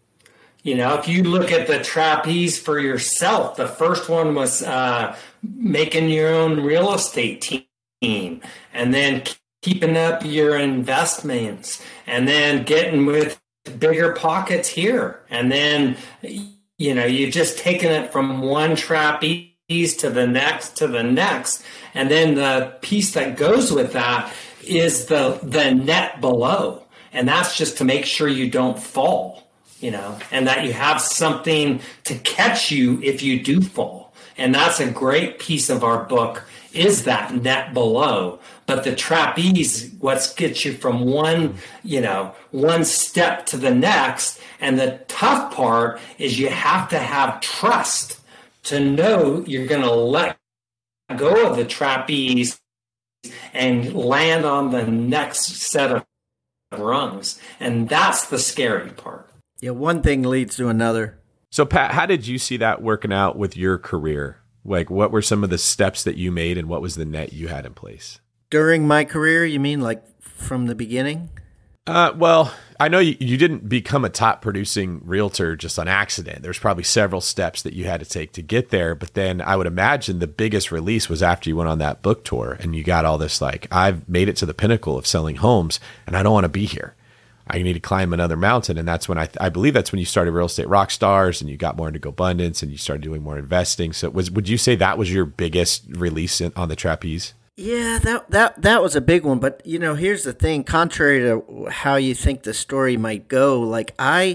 S6: You know, if you look at the trapeze for yourself, the first one was uh, making your own real estate team, and then keeping up your investments, and then getting with bigger pockets here. And then, you know, you're just taking it from one trapeze to the next, to the next. And then the piece that goes with that is the, the net below. And that's just to make sure you don't fall. you know, and that you have something to catch you if you do fall. And that's a great piece of our book, is that net below. But the trapeze, what gets you from one, you know, one step to the next. And the tough part is you have to have trust to know you're going to let go of the trapeze and land on the next set of rungs. And that's the scary part.
S2: Yeah, one thing leads to another.
S1: So, Pat, how did you see that working out with your career? Like, what were some of the steps that you made and what was the net you had in place?
S2: During my career, you mean like from the beginning?
S1: Uh, well, I know you, you didn't become a top producing realtor just on accident. There's probably several steps that you had to take to get there. But then I would imagine the biggest release was after you went on that book tour and you got all this, like, I've made it to the pinnacle of selling homes and I don't want to be here. I need to climb another mountain. And that's when I, I believe that's when you started Real Estate Rockstars and you got more into GoBundance and you started doing more investing. So was, would you say that was your biggest release in, on the trapeze?
S2: Yeah, that that that was a big one. But, you know, here's the thing. Contrary to how you think the story might go, like I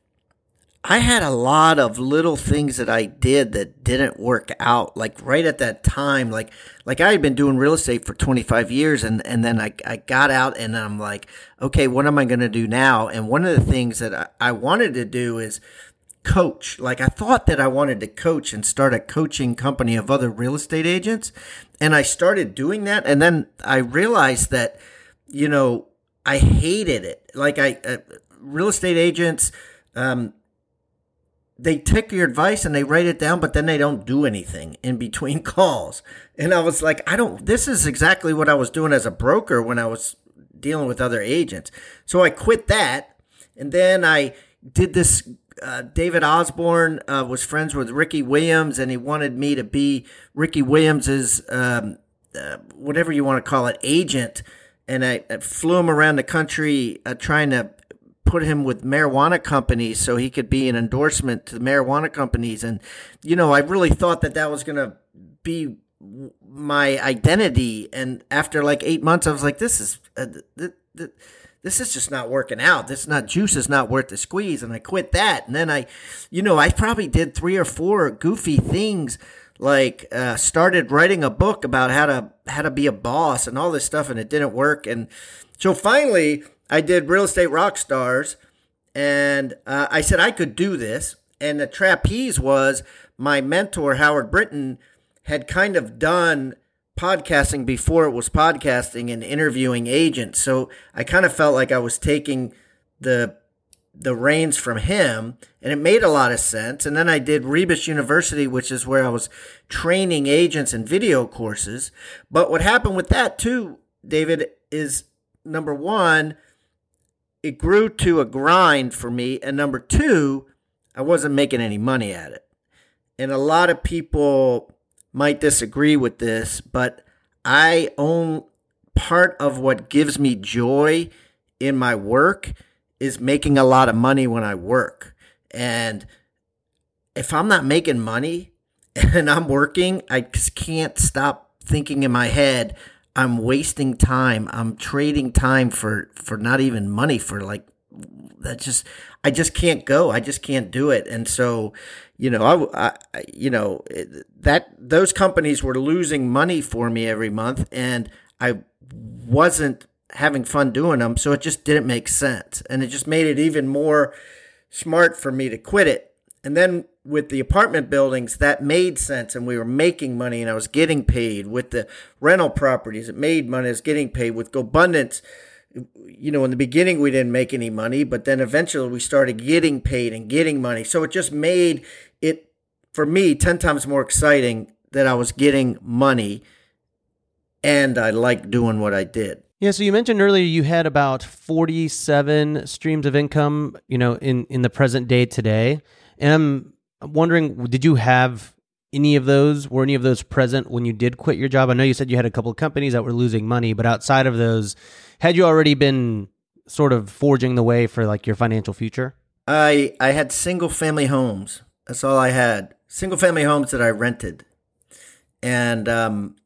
S2: I had a lot of little things that I did that didn't work out. Like right at that time, like like I had been doing real estate for twenty-five years and, and then I, I got out and I'm like, okay, what am I going to do now? And one of the things that I, I wanted to do is coach. Like I thought that I wanted to coach and start a coaching company of other real estate agents. And I started doing that. And then I realized that, you know, I hated it. Like I, uh, real estate agents, um, they take your advice and they write it down, but then they don't do anything in between calls. And I was like, I don't, this is exactly what I was doing as a broker when I was dealing with other agents. So I quit that. And then I did this. Uh, David Osborne uh, was friends with Ricky Williams, and he wanted me to be Ricky Williams's, um, uh, whatever you want to call it, agent. And I, I flew him around the country uh, trying to put him with marijuana companies so he could be an endorsement to the marijuana companies. And, you know, I really thought that that was going to be my identity. And after like eight months, I was like, this is... Uh, th- th- This is just not working out. This is not juice is not worth the squeeze. And I quit that. And then I, you know, I probably did three or four goofy things, like uh, started writing a book about how to how to be a boss and all this stuff, and it didn't work. And so finally, I did Real Estate Rockstars, and uh, I said I could do this. And the trapeze was my mentor, Howard Brinton, had kind of done podcasting before it was podcasting and interviewing agents. So I kind of felt like I was taking the the reins from him, and it made a lot of sense. And then I did Rebus University, which is where I was training agents in video courses. But what happened with that too, David, is number one, it grew to a grind for me. And number two, I wasn't making any money at it. And a lot of people might disagree with this, but I own part of what gives me joy in my work is making a lot of money when I work. And if I'm not making money and I'm working, I just can't stop thinking in my head, I'm wasting time. I'm trading time for, for not even money, for like, that just, I just can't go. I just can't do it. And so, you know, I, I, you know, that those companies were losing money for me every month, and I wasn't having fun doing them. So it just didn't make sense. And it just made it even more smart for me to quit it. And then with the apartment buildings, that made sense. And we were making money and I was getting paid. With the rental properties, it made money. I was getting paid. With GoBundance, you know, in the beginning, we didn't make any money, but then eventually we started getting paid and getting money. So it just made it, for me, ten times more exciting that I was getting money and I liked doing what I did.
S3: Yeah, so you mentioned earlier you had about forty-seven streams of income, you know, in, in the present day today. And I'm wondering, did you have any of those, were any of those present when you did quit your job? I know you said you had a couple of companies that were losing money, but outside of those, had you already been sort of forging the way for like your financial future?
S2: I I had single family homes. That's all I had. Single family homes that I rented. And um,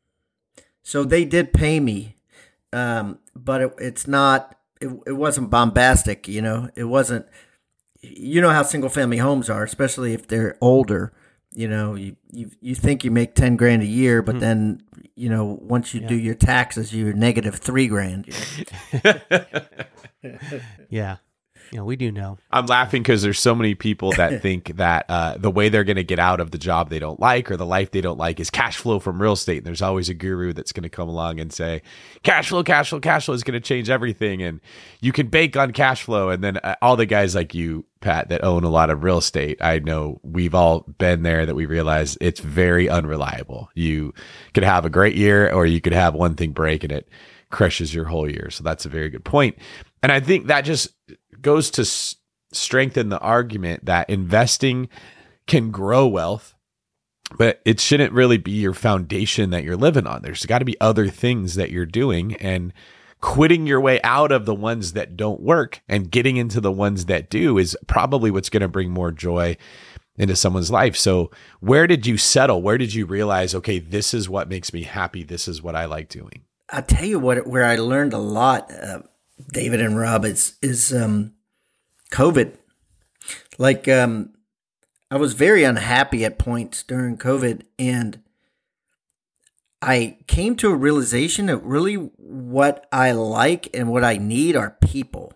S2: so they did pay me. Um, but it, it's not, it, it wasn't bombastic, you know, it wasn't, you know how single family homes are, especially if they're older. You know, you you, you think you make ten grand a year, but mm-hmm. then, you know, once you yeah. do your taxes, you're negative three grand. You
S3: know? yeah. You know, we do know.
S1: I'm laughing because there's so many people that think that uh, the way they're going to get out of the job they don't like or the life they don't like is cash flow from real estate. And there's always a guru that's going to come along and say, cash flow, cash flow, cash flow is going to change everything. And you can bake on cash flow. And then uh, all the guys like you, Pat, that own a lot of real estate, I know we've all been there, that we realize it's very unreliable. You could have a great year or you could have one thing break and it crushes your whole year. So that's a very good point. And I think that just goes to s- strengthen the argument that investing can grow wealth, but it shouldn't really be your foundation that you're living on. There's got to be other things that you're doing, and quitting your way out of the ones that don't work and getting into the ones that do is probably what's going to bring more joy into someone's life. So where did you settle? Where did you realize, okay, this is what makes me happy. This is what I like doing.
S2: I'll tell you what, where I learned a lot, uh, David and Rob, is, is um, COVID. Like, um, I was very unhappy at points during COVID, and I came to a realization that really what I like and what I need are people.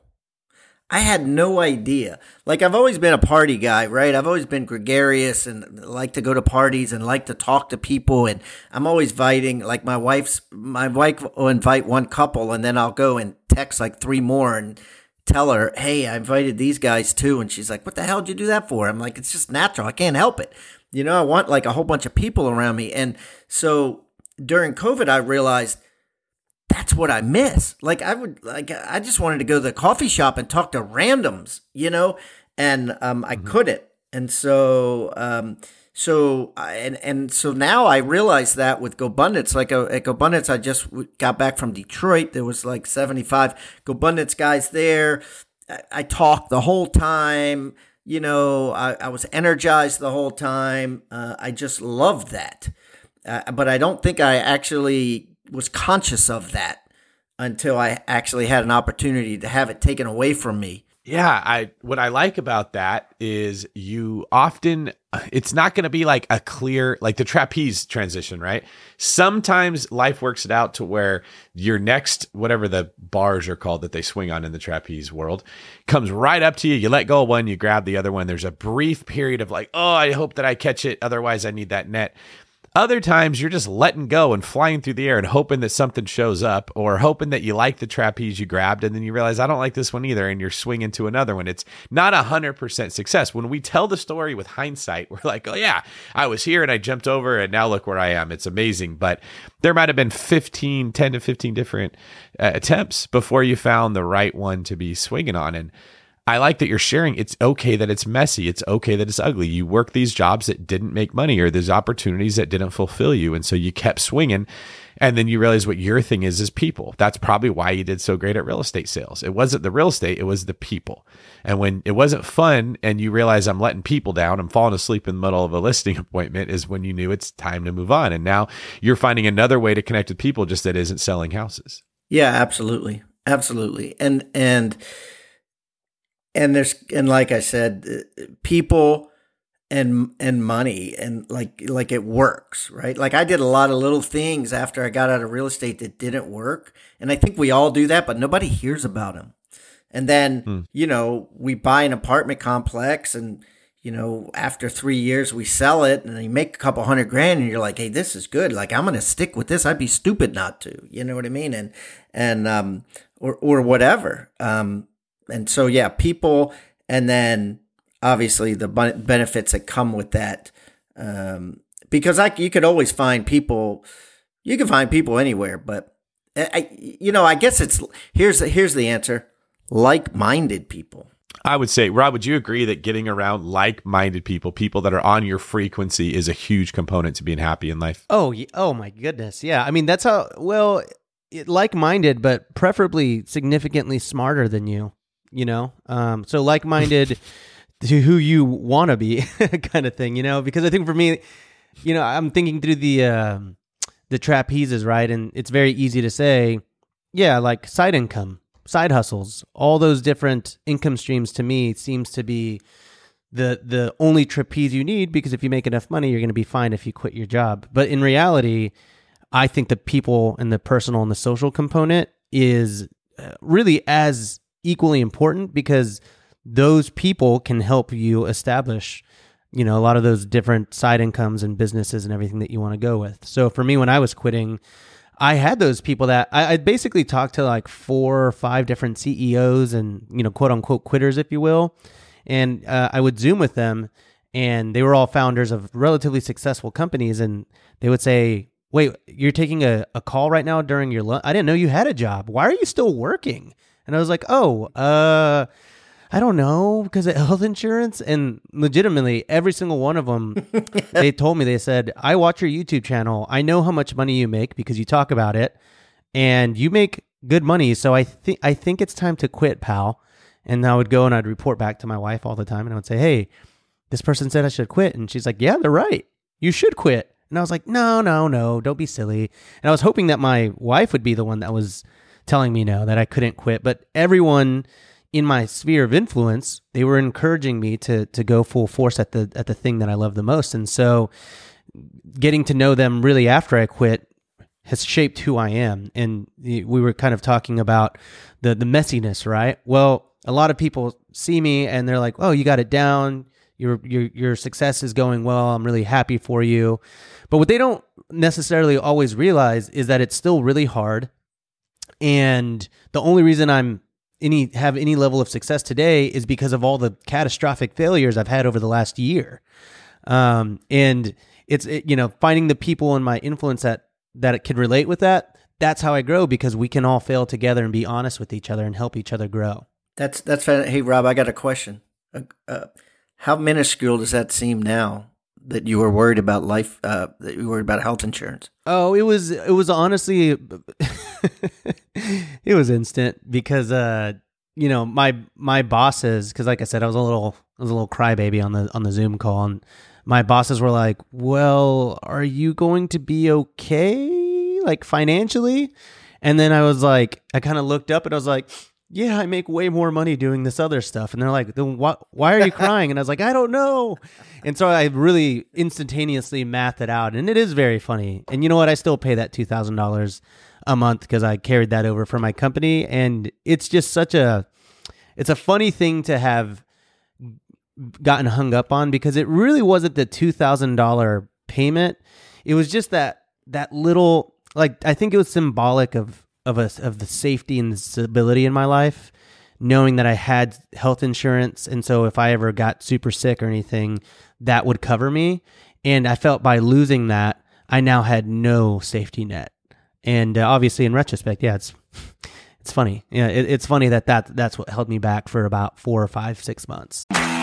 S2: I had no idea. Like, I've always been a party guy, right? I've always been gregarious and like to go to parties and like to talk to people. And I'm always inviting, like my wife's, my wife will invite one couple and then I'll go and text like three more and tell her, hey, I invited these guys too. And she's like, what the hell did you do that for? I'm like, it's just natural. I can't help it. You know, I want like a whole bunch of people around me. And so during COVID, I realized that's what I miss. Like I would, like I just wanted to go to the coffee shop and talk to randoms, you know, and um, I mm-hmm. couldn't. And so, um, so I, and and so now I realize that with GoBundance, like uh, at GoBundance, I just got back from Detroit. There was like seventy-five GoBundance guys there. I, I talked the whole time. You know, I, I was energized the whole time. Uh, I just loved that. Uh, but I don't think I actually was conscious of that until I actually had an opportunity to have it taken away from me.
S1: Yeah, I what I like about that is you often, it's not going to be like a clear, like the trapeze transition, right? Sometimes life works it out to where your next, whatever the bars are called that they swing on in the trapeze world, comes right up to you. You let go of one, you grab the other one. There's a brief period of like, oh, I hope that I catch it. Otherwise, I need that net. Other times you're just letting go and flying through the air and hoping that something shows up, or hoping that you like the trapeze you grabbed and then you realize I don't like this one either and you're swinging to another one. It's not a hundred percent success. When we tell the story with hindsight, we're like, oh yeah, I was here and I jumped over and now look where I am. It's amazing. But there might have been fifteen, ten to fifteen different uh, attempts before you found the right one to be swinging on. And I like that you're sharing. It's okay that it's messy. It's okay that it's ugly. You work these jobs that didn't make money, or there's opportunities that didn't fulfill you. And so you kept swinging. And then you realize what your thing is, is people. That's probably why you did so great at real estate sales. It wasn't the real estate, it was the people. And when it wasn't fun and you realize I'm letting people down, I'm falling asleep in the middle of a listing appointment, is when you knew it's time to move on. And now you're finding another way to connect with people just that isn't selling houses.
S2: Yeah, absolutely. Absolutely. And, and, And there's, and like I said, people and, and money, and like, like it works, right? Like I did a lot of little things after I got out of real estate that didn't work. And I think we all do that, but nobody hears about them. And then, hmm. you know, we buy an apartment complex and, you know, after three years we sell it and you make a couple hundred grand and you're like, hey, this is good. Like I'm going to stick with this. I'd be stupid not to, you know what I mean? And, and, um, or, or whatever. Um, And so, yeah, people, and then obviously the benefits that come with that. Um, because I, you could always find people, you can find people anywhere, but I, you know, I guess it's, here's the, here's the answer: like-minded people.
S1: I would say, Rob, would you agree that getting around like-minded people, people that are on your frequency, is a huge component to being happy in life?
S3: Oh, oh my goodness. Yeah. I mean, that's how, well, it, like-minded, but preferably significantly smarter than you. You know, um, so like-minded to who you want to be, kind of thing. You know, because I think for me, you know, I'm thinking through the um, the trapezes, right? And it's very easy to say, yeah, like side income, side hustles, all those different income streams to me seems to be the the only trapeze you need, because if you make enough money, you're going to be fine if you quit your job. But in reality, I think the people and the personal and the social component is really as equally important, because those people can help you establish, you know, a lot of those different side incomes and businesses and everything that you want to go with. So for me, when I was quitting, I had those people that I, I basically talked to like four or five different C E Os and, you know, quote unquote quitters, if you will. And uh, I would Zoom with them, and they were all founders of relatively successful companies. And they would say, wait, you're taking a, a call right now during your lunch? I didn't know you had a job. Why are you still working? And I was like, oh, uh, I don't know, because of health insurance. And legitimately, every single one of them, they told me, they said, I watch your YouTube channel. I know how much money you make because you talk about it, and you make good money. So I think I think it's time to quit, pal. And I would go and I'd report back to my wife all the time, and I would say, hey, this person said I should quit. And she's like, yeah, they're right. You should quit. And I was like, no, no, no, don't be silly. And I was hoping that my wife would be the one that was telling me no, that I couldn't quit. But everyone in my sphere of influence, they were encouraging me to to go full force at the at the thing that I love the most. And so getting to know them really after I quit has shaped who I am. And we were kind of talking about the the messiness, right? Well, a lot of people see me and they're like, oh, you got it down. Your your your success is going well. I'm really happy for you. But what they don't necessarily always realize is that it's still really hard. And the only reason I'm any have any level of success today is because of all the catastrophic failures I've had over the last year. Um, and it's it, you know, finding the people in my influence that that can relate with that. That's how I grow, because we can all fail together and be honest with each other and help each other grow.
S2: That's that's fan- hey Rob, I got a question. Uh, uh, how minuscule does that seem now that you were worried about life? Uh, that you were worried about health insurance?
S3: Oh, it was it was honestly it was instant, because uh, you know, my my bosses, because like I said, I was a little I was a little crybaby on the on the Zoom call, and my bosses were like, "Well, are you going to be okay, like financially?" And then I was like, I kind of looked up and I was like, yeah, I make way more money doing this other stuff. And they're like, then why, why are you crying? And I was like, I don't know. And so I really instantaneously mathed it out. And it is very funny. And you know what? I still pay that two thousand dollars a month because I carried that over for my company. And it's just such a, it's a funny thing to have gotten hung up on, because it really wasn't the two thousand dollars payment. It was just that, that little, like, I think it was symbolic of, of a, of the safety and the stability in my life, knowing that I had health insurance. And so if I ever got super sick or anything, that would cover me. And I felt by losing that, I now had no safety net. And uh, obviously in retrospect, yeah, it's, it's funny. Yeah, it, it's funny that, that that's what held me back for about four or five, six months.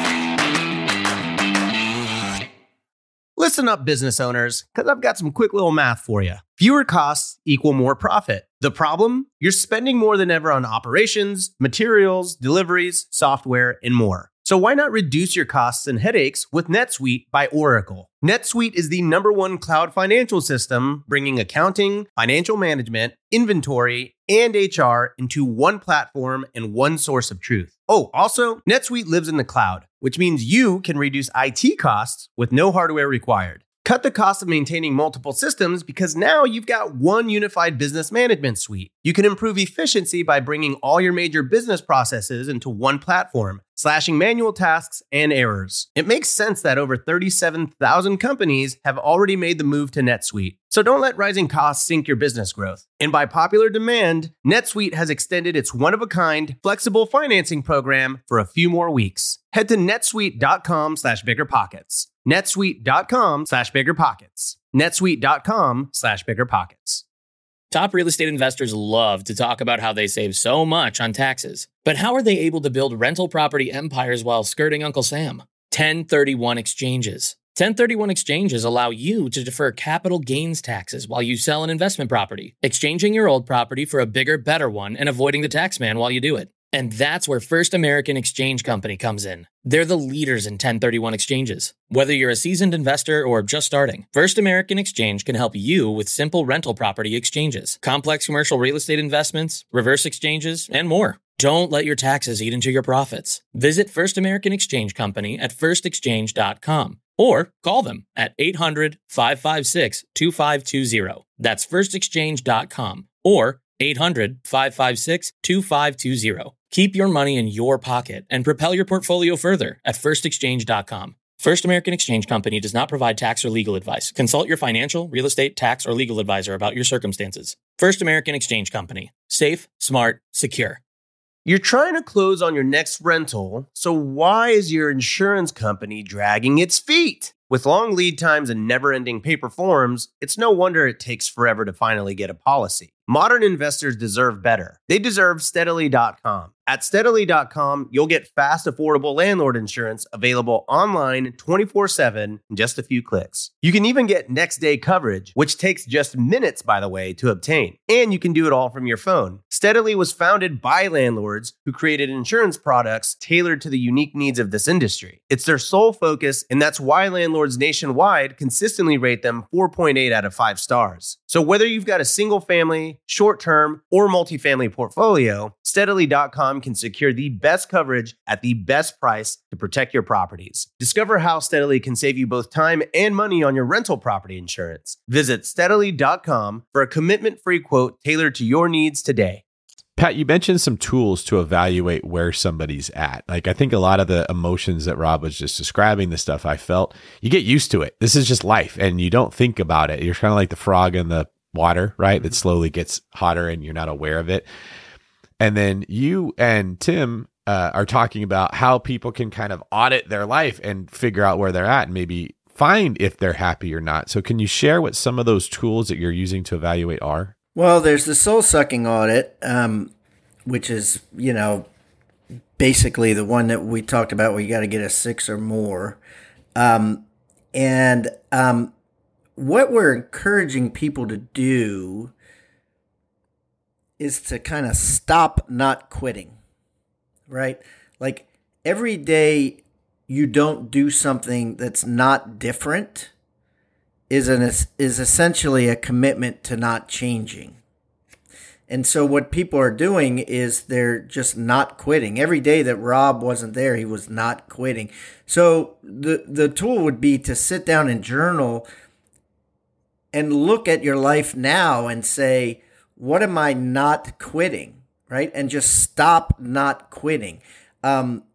S3: Listen up, business owners, because I've got some quick little math for you. Fewer costs equal more profit. The problem? You're spending more than ever on operations, materials, deliveries, software, and more. So why not reduce your costs and headaches with NetSuite by Oracle? NetSuite is the number one cloud financial system, bringing accounting, financial management, inventory, and H R into one platform and one source of truth. Oh, also, NetSuite lives in the cloud, which means you can reduce I T costs with no hardware required. Cut the cost of maintaining multiple systems, because now you've got one unified business management suite. You can improve efficiency by bringing all your major business processes into one platform, slashing manual tasks and errors. It makes sense that over thirty-seven thousand companies have already made the move to NetSuite. So don't let rising costs sink your business growth. And by popular demand, NetSuite has extended its one-of-a-kind, flexible financing program for a few more weeks. Head to netsuite.com slash biggerpockets. netsuite.com slash biggerpockets. netsuite.com slash biggerpockets.
S7: Top real estate investors love to talk about how they save so much on taxes. But how are they able to build rental property empires while skirting Uncle Sam? ten thirty-one exchanges. ten thirty-one exchanges allow you to defer capital gains taxes while you sell an investment property, exchanging your old property for a bigger, better one and avoiding the tax man while you do it. And that's where First American Exchange Company comes in. They're the leaders in ten thirty-one exchanges. Whether you're a seasoned investor or just starting, First American Exchange can help you with simple rental property exchanges, complex commercial real estate investments, reverse exchanges, and more. Don't let your taxes eat into your profits. Visit First American Exchange Company at first exchange dot com or call them at eight hundred, five five six, two five two zero. That's first exchange dot com or eight hundred, five five six, two five two zero. Keep your money in your pocket and propel your portfolio further at first exchange dot com. First American Exchange Company does not provide tax or legal advice. Consult your financial, real estate, tax, or legal advisor about your circumstances. First American Exchange Company. Safe, smart, secure.
S8: You're trying to close on your next rental, so why is your insurance company dragging its feet? With long lead times and never-ending paper forms, it's no wonder it takes forever to finally get a policy. Modern investors deserve better. They deserve steadily dot com. At steadily dot com, you'll get fast, affordable landlord insurance available online twenty-four seven in just a few clicks. You can even get next-day coverage, which takes just minutes, by the way, to obtain. And you can do it all from your phone. Steadily was founded by landlords who created insurance products tailored to the unique needs of this industry. It's their sole focus, and that's why landlords nationwide consistently rate them four point eight out of five stars. So whether you've got a single-family, short-term, or multifamily portfolio, steadily dot com can secure the best coverage at the best price to protect your properties. Discover how Steadily can save you both time and money on your rental property insurance. Visit steadily dot com for a commitment-free quote tailored to your needs today.
S1: Pat, you mentioned some tools to evaluate where somebody's at. Like, I think a lot of the emotions that Rob was just describing, the stuff I felt, you get used to it. This is just life, and you don't think about it. You're kind of like the frog in the water, right? That slowly gets hotter and you're not aware of it. And then you and Tim uh, are talking about how people can kind of audit their life and figure out where they're at and maybe find if they're happy or not. So can you share what some of those tools that you're using to evaluate are?
S2: Well, there's the soul-sucking audit, um, which is, you know, basically the one that we talked about where you got to get a six or more. Um, and um, what we're encouraging people to do is to kind of stop not quitting, right? Like every day you don't do something that's not different is an is essentially a commitment to not changing. And so what people are doing is they're just not quitting. Every day that Rob wasn't there, he was not quitting. So the the tool would be to sit down and journal and look at your life now and say, what am I not quitting, right? And just stop not quitting. Um,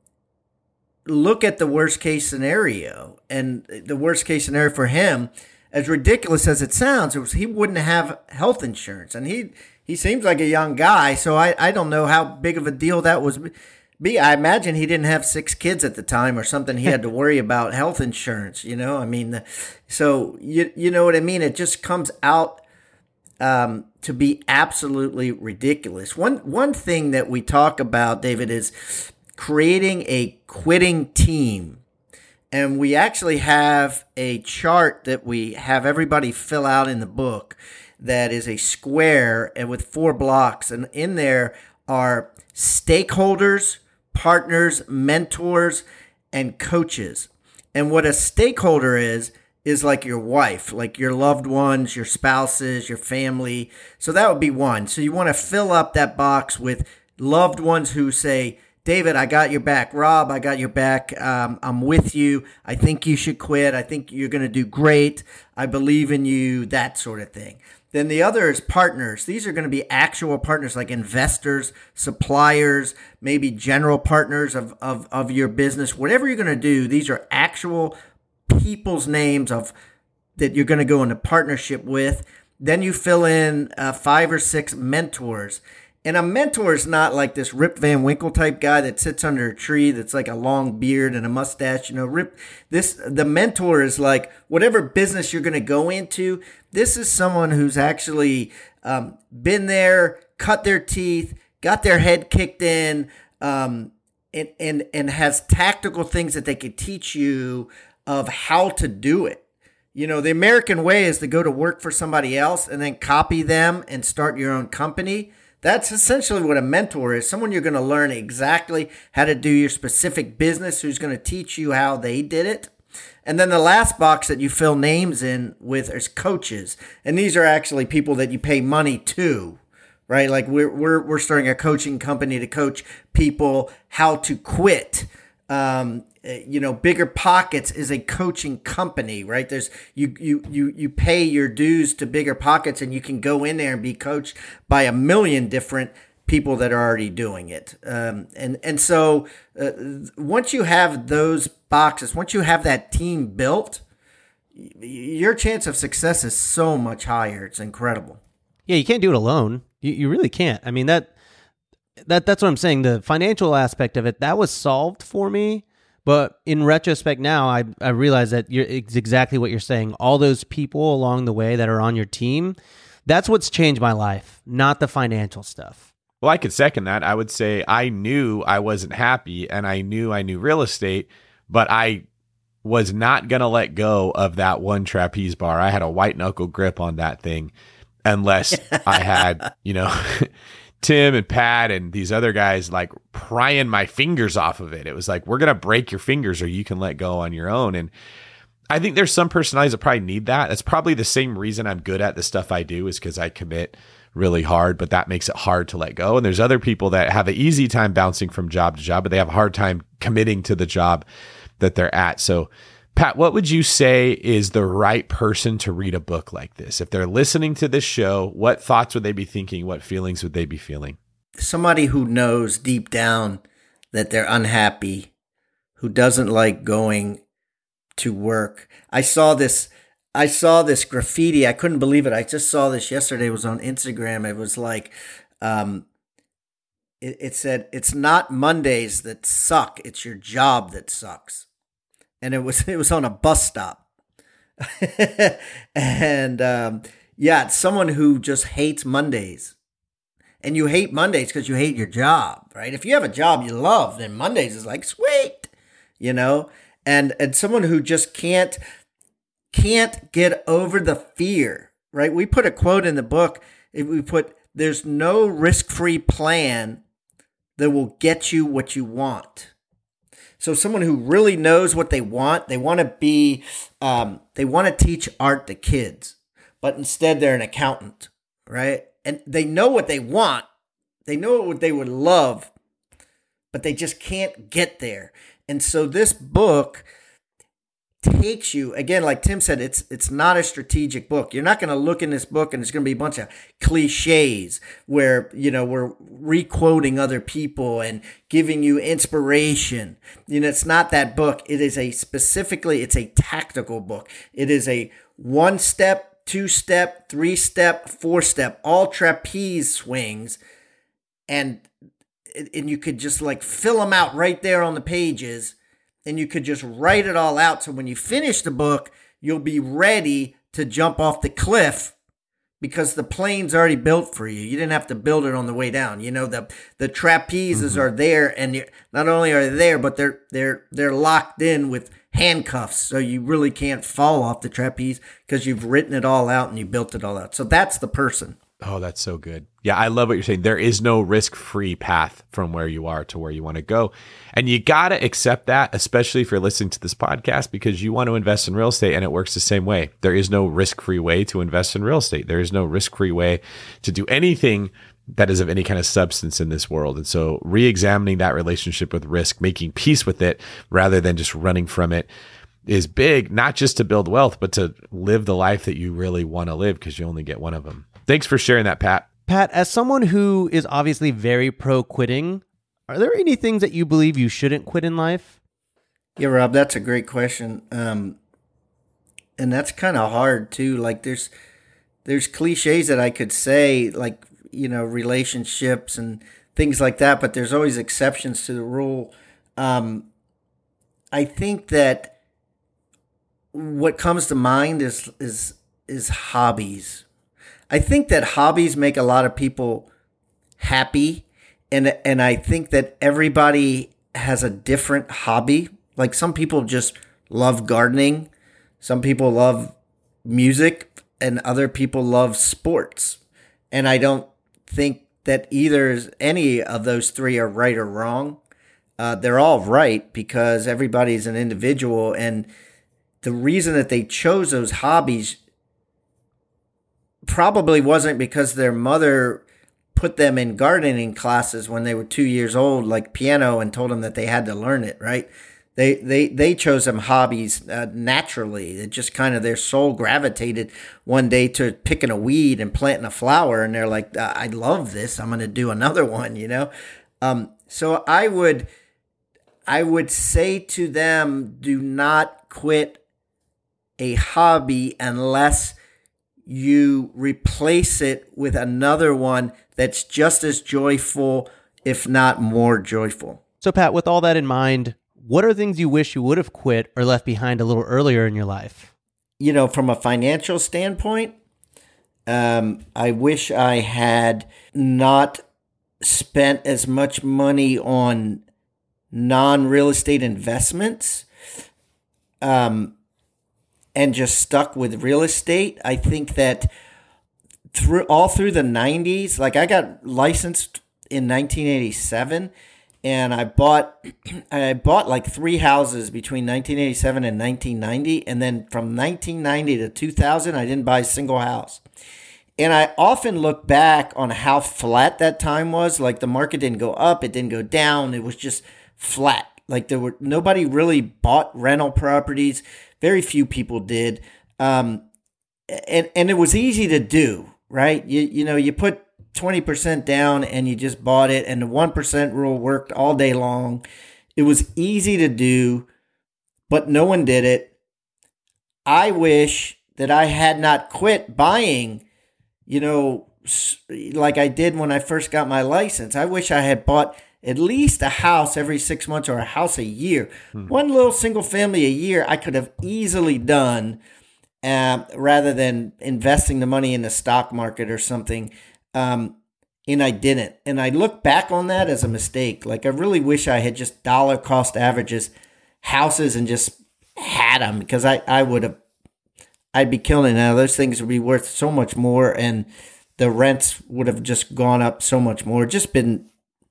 S2: look at the worst case scenario. And the worst case scenario for him, as ridiculous as it sounds, it was he wouldn't have health insurance. And he he seems like a young guy, so I, I don't know how big of a deal that was. Be I imagine he didn't have six kids at the time or something. He had to worry about health insurance, you know? I mean, so you you know what I mean? It just comes out um, to be absolutely ridiculous. One one thing that we talk about, David, is creating a quitting team. And we actually have a chart that we have everybody fill out in the book that is a square and with four blocks. And in there are stakeholders, partners, mentors, and coaches. And what a stakeholder is, is like your wife, like your loved ones, your spouses, your family. So that would be one. So you want to fill up that box with loved ones who say, David, I got your back. Rob, I got your back. Um, I'm with you. I think you should quit. I think you're going to do great. I believe in you, that sort of thing. Then the other is partners. These are going to be actual partners like investors, suppliers, maybe general partners of, of, of your business. Whatever you're going to do, these are actual people's names of that you're going to go into partnership with. Then you fill in uh, five or six mentors. And a mentor is not like this Rip Van Winkle type guy that sits under a tree that's like a long beard and a mustache. You know, Rip. This the mentor is like whatever business you're going to go into. This is someone who's actually um, been there, cut their teeth, got their head kicked in, um, and and and has tactical things that they could teach you of how to do it. You know, the American way is to go to work for somebody else and then copy them and start your own company. That's essentially what a mentor is. Someone you're going to learn exactly how to do your specific business, who's going to teach you how they did it. And then the last box that you fill names in with is coaches. And these are actually people that you pay money to, right? Like we're we're we're starting a coaching company to coach people how to quit. Um, you know, Bigger Pockets is a coaching company, right? There's you you you you pay your dues to Bigger Pockets, and you can go in there and be coached by a million different people that are already doing it. Um, and and so uh, once you have those boxes, once you have that team built, your chance of success is so much higher. It's incredible.
S3: Yeah, you can't do it alone. You you really can't. I mean that that that's what I'm saying. The financial aspect of it, that was solved for me. But in retrospect now, I I realize that you're, it's exactly what you're saying. All those people along the way that are on your team, that's what's changed my life, not the financial stuff.
S1: Well, I could second that. I would say I knew I wasn't happy, and I knew I knew real estate, but I was not going to let go of that one trapeze bar. I had a white knuckle grip on that thing unless I had, you know, Tim and Pat and these other guys like prying my fingers off of it. It was like, we're going to break your fingers or you can let go on your own. And I think there's some personalities that probably need that. That's probably the same reason I'm good at the stuff I do, is because I commit really hard, but that makes it hard to let go. And there's other people that have an easy time bouncing from job to job, but they have a hard time committing to the job that they're at. So Pat, what would you say is the right person to read a book like this? If they're listening to this show, what thoughts would they be thinking? What feelings would they be feeling?
S2: Somebody who knows deep down that they're unhappy, who doesn't like going to work. I saw this, I saw this graffiti. I couldn't believe it. I just saw this yesterday. It was on Instagram. It was like, um, it, it said, "It's not Mondays that suck. It's your job that sucks." And it was it was on a bus stop. and um, yeah, it's someone who just hates Mondays. And you hate Mondays because you hate your job, right? If you have a job you love, then Mondays is like, sweet, you know? And and someone who just can't can't get over the fear, right? We put a quote in the book. We put, "There's no risk-free plan that will get you what you want." So someone who really knows what they want, they want to be, um, they want to teach art to kids, but instead they're an accountant, right? And they know what they want. They know what they would love, but they just can't get there. And so this book takes you, again, like Tim said, it's it's not a strategic book. You're not going to look in this book and it's going to be a bunch of cliches where, you know, we're re-quoting other people and giving you inspiration. You know, it's not that book. It is a specifically, it's a tactical book. It is a one-step, two-step, three-step, four-step, all trapeze swings. And, and you could just like fill them out right there on the pages. And you could just write it all out. So when you finish the book, you'll be ready to jump off the cliff because the plane's already built for you. You didn't have to build it on the way down. You know, the the trapezes mm-hmm. are there, and not only are they there, but they're they're they're locked in with handcuffs. So you really can't fall off the trapeze because you've written it all out and you built it all out. So that's the person.
S1: Oh, that's so good. Yeah, I love what you're saying. There is no risk-free path from where you are to where you want to go. And you got to accept that, especially if you're listening to this podcast, because you want to invest in real estate and it works the same way. There is no risk-free way to invest in real estate. There is no risk-free way to do anything that is of any kind of substance in this world. And so re-examining that relationship with risk, making peace with it rather than just running from it, is big, not just to build wealth, but to live the life that you really want to live, because you only get one of them. Thanks for sharing that, Pat.
S3: Pat, as someone who is obviously very pro quitting, are there any things that you believe you shouldn't quit in life?
S2: Yeah, Rob, that's a great question. Um, and that's kind of hard too. Like there's, there's cliches that I could say, like, you know, relationships and things like that, but there's always exceptions to the rule. Um, I think that what comes to mind is, is, is hobbies. I think that hobbies make a lot of people happy, and and I think that everybody has a different hobby. Like some people just love gardening, some people love music, and other people love sports. And I don't think that either any of those three are right or wrong. Uh, they're all right because everybody's an individual, and the reason that they chose those hobbies probably wasn't because their mother put them in gardening classes when they were two years old, like piano, and told them that they had to learn it, right? They they they chose them hobbies uh, naturally. It just kind of their soul gravitated one day to picking a weed and planting a flower, and they're like, I love this. I'm going to do another one, you know. Um, so I would I would say to them, do not quit a hobby unless you replace it with another one that's just as joyful, if not more joyful.
S3: So, Pat, with all that in mind, what are things you wish you would have quit or left behind a little earlier in your life?
S2: You know, from a financial standpoint, um, I wish I had not spent as much money on non-real estate investments um, and just stuck with real estate. I think that through all through the nineties, like I got licensed in nineteen eighty-seven, and I bought I bought like three houses between nineteen eighty-seven and nineteen ninety, and then from nineteen ninety to two thousand, I didn't buy a single house. And I often look back on how flat that time was. Like the market didn't go up, it didn't go down, it was just flat. Like there were nobody really bought rental properties. Very few people did, um, and and it was easy to do, right? You you know you put twenty percent down and you just bought it, and the one percent rule worked all day long. It was easy to do, but no one did it. I wish that I had not quit buying, you know, like I did when I first got my license. I wish I had bought at least a house every six months or a house a year. Hmm. One little single family a year I could have easily done uh, rather than investing the money in the stock market or something. Um, and I didn't. And I look back on that as a mistake. Like I really wish I had just dollar cost averages houses and just had them, because I, I would have, I'd be killing it now. Those things would be worth so much more, and the rents would have just gone up so much more. Just been,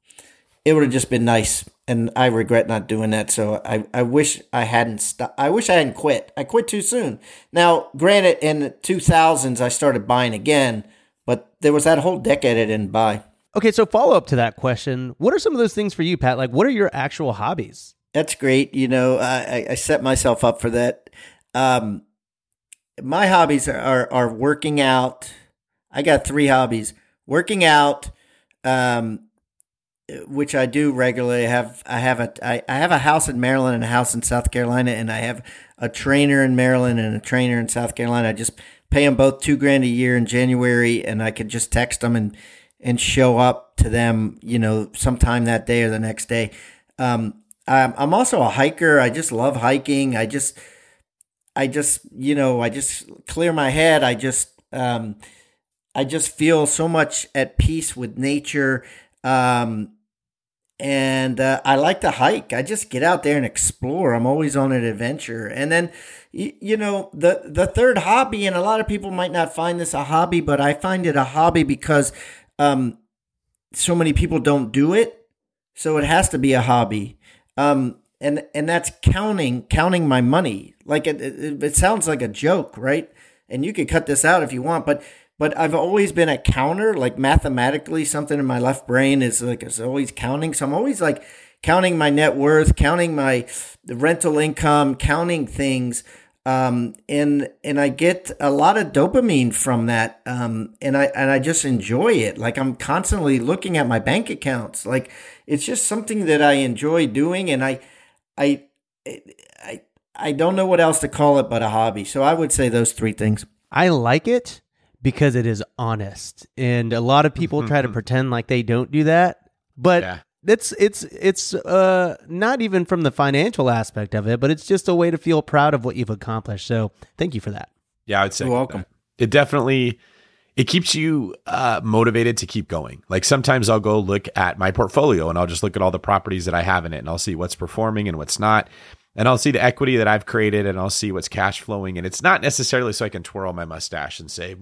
S2: it would have just been nice. And I regret not doing that. So I, I wish I hadn't stopped. I wish I hadn't quit. I quit too soon. Now, granted, in the two thousands, I started buying again, but there was that whole decade I didn't buy.
S3: Okay, so follow up to that question. What are some of those things for you, Pat? Like, what are your actual hobbies?
S2: That's great. You know, I, I set myself up for that. Um, my hobbies are, are, are working out. I got three hobbies. Working out, um, which I do regularly. I have I have a I, I have a house in Maryland and a house in South Carolina, and I have a trainer in Maryland and a trainer in South Carolina. I just pay them both two grand a year in January, and I could just text them and and show up to them, you know, sometime that day or the next day. Um, I'm, I'm also a hiker. I just love hiking. I just I just you know I just clear my head. I just um, I just feel so much at peace with nature. Um, And uh, I like to hike. I just get out there and explore. I'm always on an adventure. And then, you, you know, the, the third hobby, and a lot of people might not find this a hobby, but I find it a hobby because um, so many people don't do it. So it has to be a hobby. Um, and and that's counting counting my money. Like it, it, it sounds like a joke, right? And you could cut this out if you want, but But I've always been a counter, like mathematically, something in my left brain is like, it's always counting. So I'm always like counting my net worth, counting my the rental income, counting things. Um, and, and I get a lot of dopamine from that. Um, and I, and I just enjoy it. Like I'm constantly looking at my bank accounts. Like it's just something that I enjoy doing. And I, I, I, I don't know what else to call it but a hobby. So I would say those three things.
S3: I like it because it is honest, and a lot of people try to pretend like they don't do that, but yeah. it's it's it's uh not even from the financial aspect of it, but it's just a way to feel proud of what you've accomplished. So thank you for that.
S1: Yeah, I would say
S2: you're welcome.
S1: It definitely it keeps you uh, motivated to keep going. Like sometimes I'll go look at my portfolio and I'll just look at all the properties that I have in it, and I'll see what's performing and what's not. And I'll see the equity that I've created, and I'll see what's cash flowing. And it's not necessarily so I can twirl my mustache and say,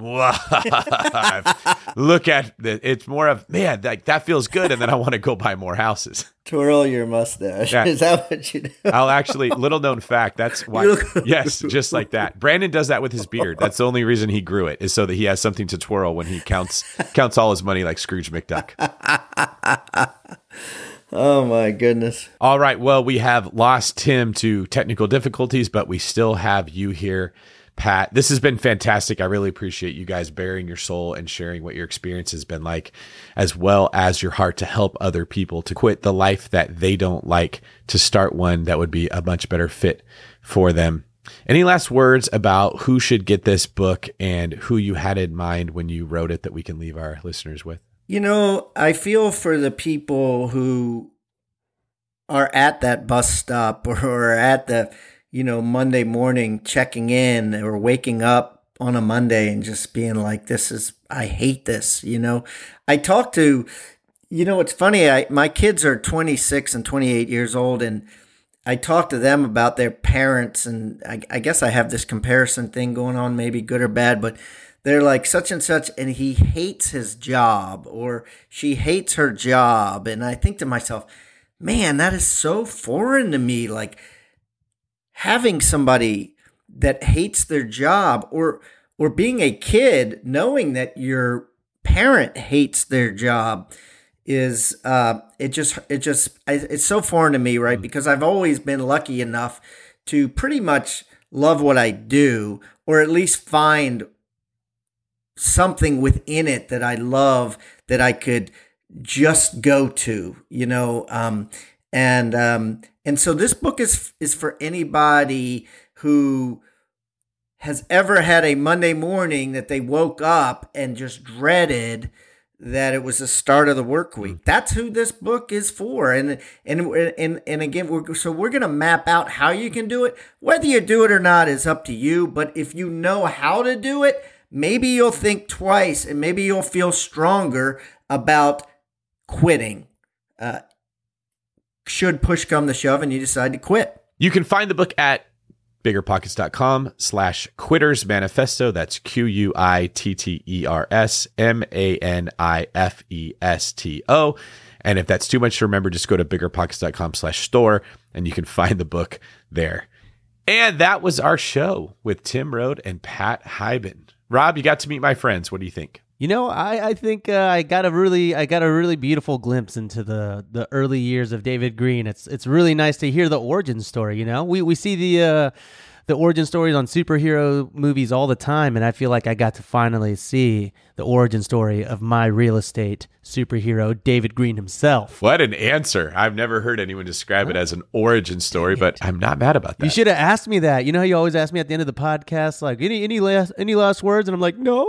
S1: look at the, it's more of, man, like that feels good. And then I want to go buy more houses.
S2: Twirl your mustache.
S1: Yeah.
S2: Is that what you do?
S1: I'll actually, little known fact, that's why, yes, just like that. Brandon does that with his beard. That's the only reason he grew it, is so that he has something to twirl when he counts counts all his money like Scrooge McDuck.
S2: Oh, my goodness.
S1: All right. Well, we have lost Tim to technical difficulties, but we still have you here, Pat. This has been fantastic. I really appreciate you guys bearing your soul and sharing what your experience has been like, as well as your heart to help other people to quit the life that they don't like, to start one that would be a much better fit for them. Any last words about who should get this book and who you had in mind when you wrote it that we can leave our listeners with?
S2: You know, I feel for the people who are at that bus stop or are at the, you know, Monday morning checking in or waking up on a Monday and just being like, this is, I hate this, you know. I talk to, you know, it's funny, I, my kids are twenty-six and twenty-eight years old, and I talk to them about their parents, and I, I guess I have this comparison thing going on, maybe good or bad, but they're like such and such, and he hates his job, or she hates her job. And I think to myself, man, that is so foreign to me. Like having somebody that hates their job, or or being a kid knowing that your parent hates their job, is uh, it just it just it's so foreign to me, right? Because I've always been lucky enough to pretty much love what I do, or at least find something within it that I love that I could just go to, you know, um, and um, and so this book is is for anybody who has ever had a Monday morning that they woke up and just dreaded that it was the start of the work week. That's who this book is for. And and and and again, we're, so we're going to map out how you can do it. Whether you do it or not is up to you. But if you know how to do it, maybe you'll think twice, and maybe you'll feel stronger about quitting. Uh, should push come to shove and you decide to quit.
S1: You can find the book at biggerpockets.com slash quitters manifesto. That's Q U I T T E R S M A N I F E S T O. And if that's too much to remember, just go to biggerpockets.com slash store and you can find the book there. And that was our show with Tim Rhode and Pat Hiban. Rob, you got to meet my friends. What do you think?
S3: You know, I, I think uh, I got a really I got a really beautiful glimpse into the, the early years of David Green. It's it's really nice to hear the origin story. You know, we we see the uh, the origin stories on superhero movies all the time, and I feel like I got to finally see the origin story of my real estate superhero, David Green himself.
S1: What an answer! I've never heard anyone describe it as an origin story, but I'm not mad about that.
S3: You should have asked me that. You know how you always ask me at the end of the podcast, like any any last any last words, and I'm like, no.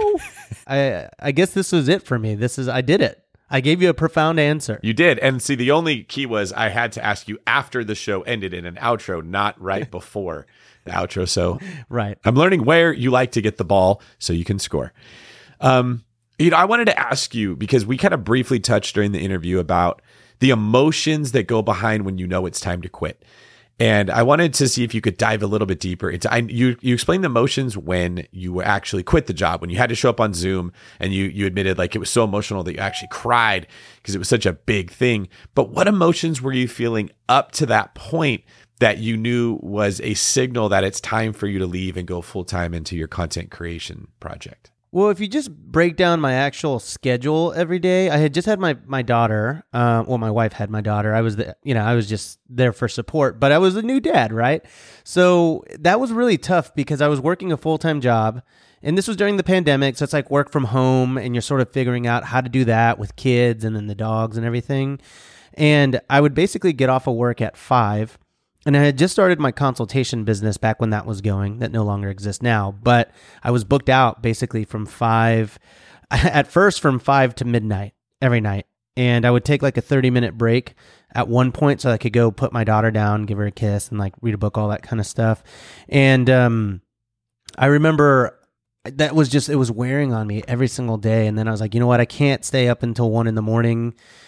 S3: I I guess this was it for me. This is I did it. I gave you a profound answer.
S1: You did. And see, the only key was I had to ask you after the show ended in an outro, not right before the outro. So
S3: right.
S1: I'm learning where you like to get the ball so you can score. Um, you know, I wanted to ask you, because we kind of briefly touched during the interview about the emotions that go behind when you know it's time to quit. And I wanted to see if you could dive a little bit deeper into, I, you, you explained the emotions when you actually quit the job, when you had to show up on Zoom and you, you admitted like it was so emotional that you actually cried because it was such a big thing. But what emotions were you feeling up to that point that you knew was a signal that it's time for you to leave and go full time into your content creation project?
S3: Well, if you just break down my actual schedule every day, I had just had my my daughter. Uh, well, my wife had my daughter. I was the, you know, I was just there for support, but I was a new dad, right? So that was really tough because I was working a full time job, and this was during the pandemic. So it's like work from home, and you're sort of figuring out how to do that with kids and then the dogs and everything. And I would basically get off of work at five. And I had just started my consultation business back when that was going, that no longer exists now. But I was booked out basically from five, at first from five to midnight every night. And I would take like a thirty minute break at one point so I could go put my daughter down, give her a kiss, and like read a book, all that kind of stuff. And um, I remember that was just, it was wearing on me every single day. And then I was like, you know what? I can't stay up until one in the morning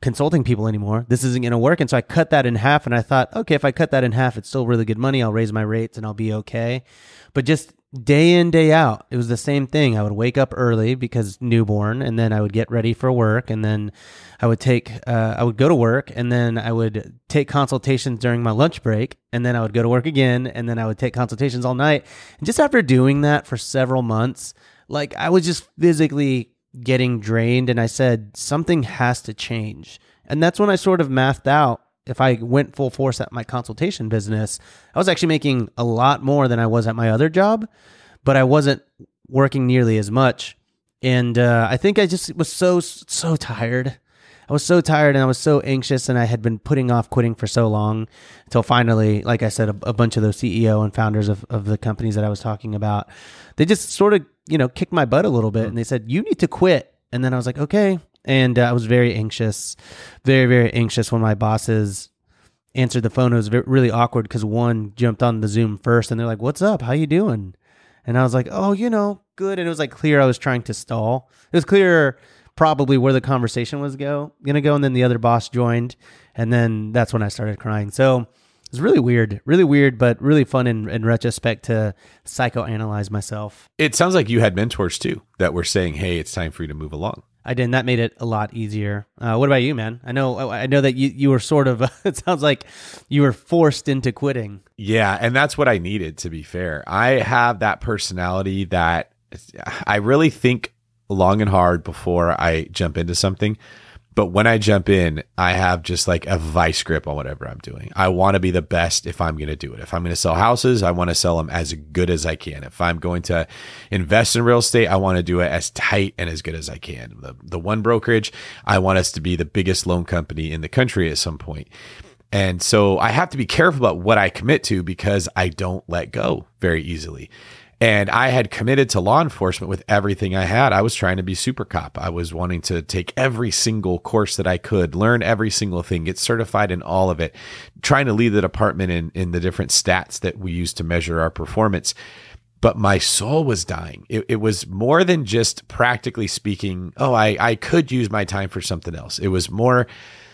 S3: consulting people anymore. This isn't going to work. And so I cut that in half, and I thought, okay, if I cut that in half, it's still really good money. I'll raise my rates and I'll be okay. But just day in, day out, it was the same thing. I would wake up early because newborn, and then I would get ready for work, and then I would take, uh, I would go to work, and then I would take consultations during my lunch break, and then I would go to work again, and then I would take consultations all night. And just after doing that for several months, like I was just physically getting drained, and I said, something has to change. And that's when I sort of mathed out, if I went full force at my consultation business, I was actually making a lot more than I was at my other job, but I wasn't working nearly as much. And uh, I think I just was so, so tired. I was so tired and I was so anxious, and I had been putting off quitting for so long until finally, like I said, a, a bunch of those C E O and founders of, of the companies that I was talking about, they just sort of, you know, kicked my butt a little bit, and they said, you need to quit. And then I was like, okay. And uh, I was very anxious, very, very anxious when my bosses answered the phone. It was very, really awkward because one jumped on the Zoom first, and they're like, what's up? How you doing? And I was like, oh, you know, good. And it was like clear I was trying to stall. It was clear probably where the conversation was go going to go. And then the other boss joined, and then that's when I started crying. So it was really weird, really weird, but really fun in, in retrospect to psychoanalyze myself.
S1: It sounds like you had mentors too that were saying, hey, it's time for you to move along.
S3: I did, and that made it a lot easier. Uh, what about you, man? I know, I know that you, you were sort of, it sounds like you were forced into quitting.
S1: Yeah. And that's what I needed, to be fair. I have that personality that I really think long and hard before I jump into something. But when I jump in, I have just like a vice grip on whatever I'm doing. I want to be the best if I'm going to do it. If I'm going to sell houses, I want to sell them as good as I can. If I'm going to invest in real estate, I want to do it as tight and as good as I can. The, the one brokerage, I want us to be the biggest loan company in the country at some point. And so I have to be careful about what I commit to because I don't let go very easily. And I had committed to law enforcement with everything I had. I was trying to be super cop. I was wanting to take every single course that I could, learn every single thing, get certified in all of it, trying to lead the department in, in the different stats that we use to measure our performance. But my soul was dying. It, it was more than just practically speaking, oh, I, I could use my time for something else. It was more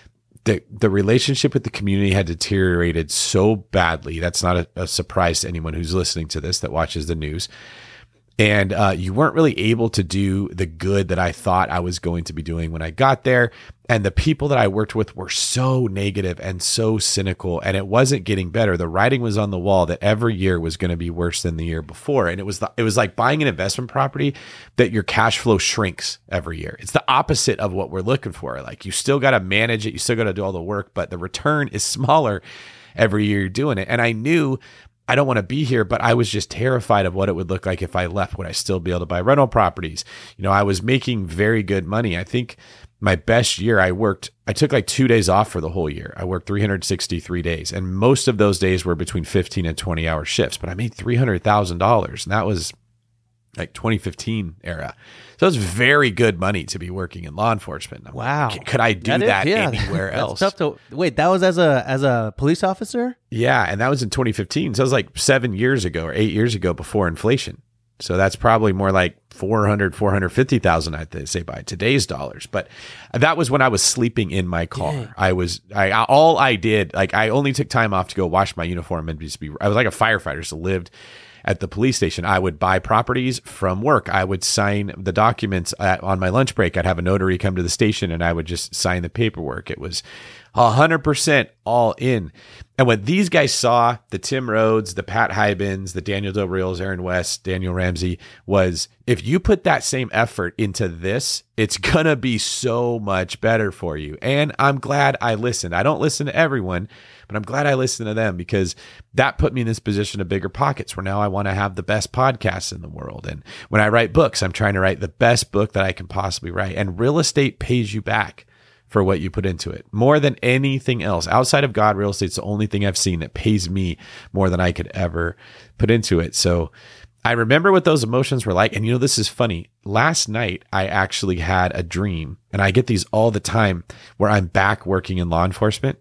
S1: the the relationship with the community had deteriorated so badly. That's not a, a surprise to anyone who's listening to this that watches the news. And uh, you weren't really able to do the good that I thought I was going to be doing when I got there. And the people that I worked with were so negative and so cynical, and it wasn't getting better. The writing was on the wall that every year was going to be worse than the year before. And it was the, it was like buying an investment property that your cash flow shrinks every year. It's the opposite of what we're looking for. Like you still got to manage it. You still got to do all the work, but the return is smaller every year you're doing it. And I knew I don't want to be here, but I was just terrified of what it would look like if I left. Would I still be able to buy rental properties? You know, I was making very good money. I think my best year I worked, I took like two days off for the whole year. I worked three hundred sixty-three days, and most of those days were between fifteen and twenty hour shifts, but I made three hundred thousand dollars, and that was like twenty fifteen era. So it was very good money to be working in law enforcement. I'm
S3: wow.
S1: Like, could I do that,
S3: that
S1: is,
S3: yeah.
S1: anywhere else?
S3: That's tough to, wait, that was as a as a police officer?
S1: Yeah, and that was in twenty fifteen. So it was like seven years ago or eight years ago before inflation. So that's probably more like four hundred, four hundred fifty thousand, I'd say, by today's dollars. But that was when I was sleeping in my car. Dang. I was, I all I did, like I only took time off to go wash my uniform and just be, I was like a firefighter, so lived at the police station. I would buy properties from work. I would sign the documents at, on my lunch break. I'd have a notary come to the station and I would just sign the paperwork. It was one hundred percent all in. And what these guys saw, the Tim Rhodes, the Pat Hybens, the Daniel Del Reals, Aaron West, Daniel Ramsey, was if you put that same effort into this, it's going to be so much better for you. And I'm glad I listened. I don't listen to everyone, but I'm glad I listened to them because that put me in this position of bigger pockets where now I want to have the best podcasts in the world. And when I write books, I'm trying to write the best book that I can possibly write. And real estate pays you back for what you put into it more than anything else. Outside of God, real estate's the only thing I've seen that pays me more than I could ever put into it. So I remember what those emotions were like. And you know, this is funny. Last night, I actually had a dream, and I get these all the time, where I'm back working in law enforcement.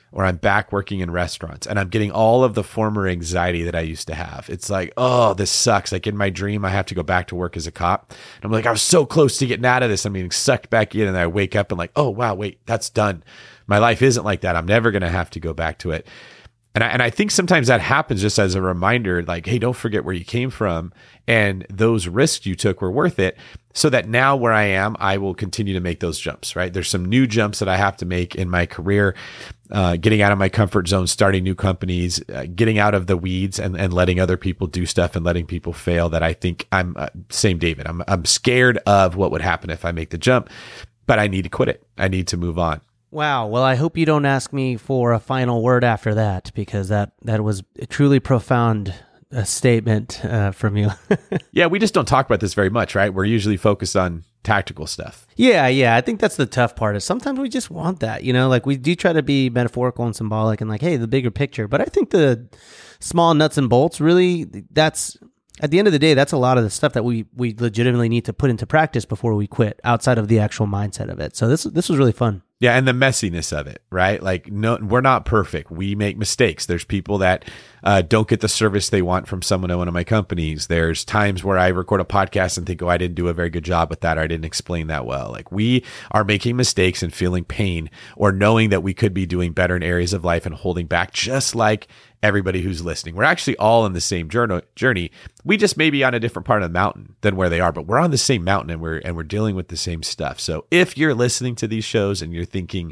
S1: or I'm back working in restaurants and I'm getting all of the former anxiety that I used to have. It's like, oh, this sucks. Like in my dream, I have to go back to work as a cop. And I'm like, I was so close to getting out of this. I'm being sucked back in, and I wake up and like, oh, wow, wait, that's done. My life isn't like that. I'm never going to have to go back to it. And I, and I think sometimes that happens just as a reminder, like, hey, don't forget where you came from. And those risks you took were worth it, so that now where I am, I will continue to make those jumps, right? There's some new jumps that I have to make in my career, uh, getting out of my comfort zone, starting new companies, uh, getting out of the weeds and, and letting other people do stuff and letting people fail, that I think I'm, uh, same David, I'm, I'm scared of what would happen if I make the jump, but I need to quit it. I need to move on.
S3: Wow. Well, I hope you don't ask me for a final word after that, because that, that was a truly profound uh, statement uh, from you.
S1: Yeah, we just don't talk about this very much, right? We're usually focused on tactical stuff.
S3: Yeah, yeah. I think that's the tough part, is sometimes we just want that, you know, like we do try to be metaphorical and symbolic and like, hey, the bigger picture. But I think the small nuts and bolts, really, that's, at the end of the day, that's a lot of the stuff that we we legitimately need to put into practice before we quit, outside of the actual mindset of it. So this this was really fun.
S1: Yeah, and the messiness of it, right? Like, no, we're not perfect. We make mistakes. There's people that uh, don't get the service they want from someone in one of my companies. There's times where I record a podcast and think, oh, I didn't do a very good job with that, or I didn't explain that well. Like, we are making mistakes and feeling pain, or knowing that we could be doing better in areas of life and holding back, just like everybody who's listening. We're actually all on the same journey. We just may be on a different part of the mountain than where they are, but we're on the same mountain, and we're and we're dealing with the same stuff. So if you're listening to these shows and you're thinking,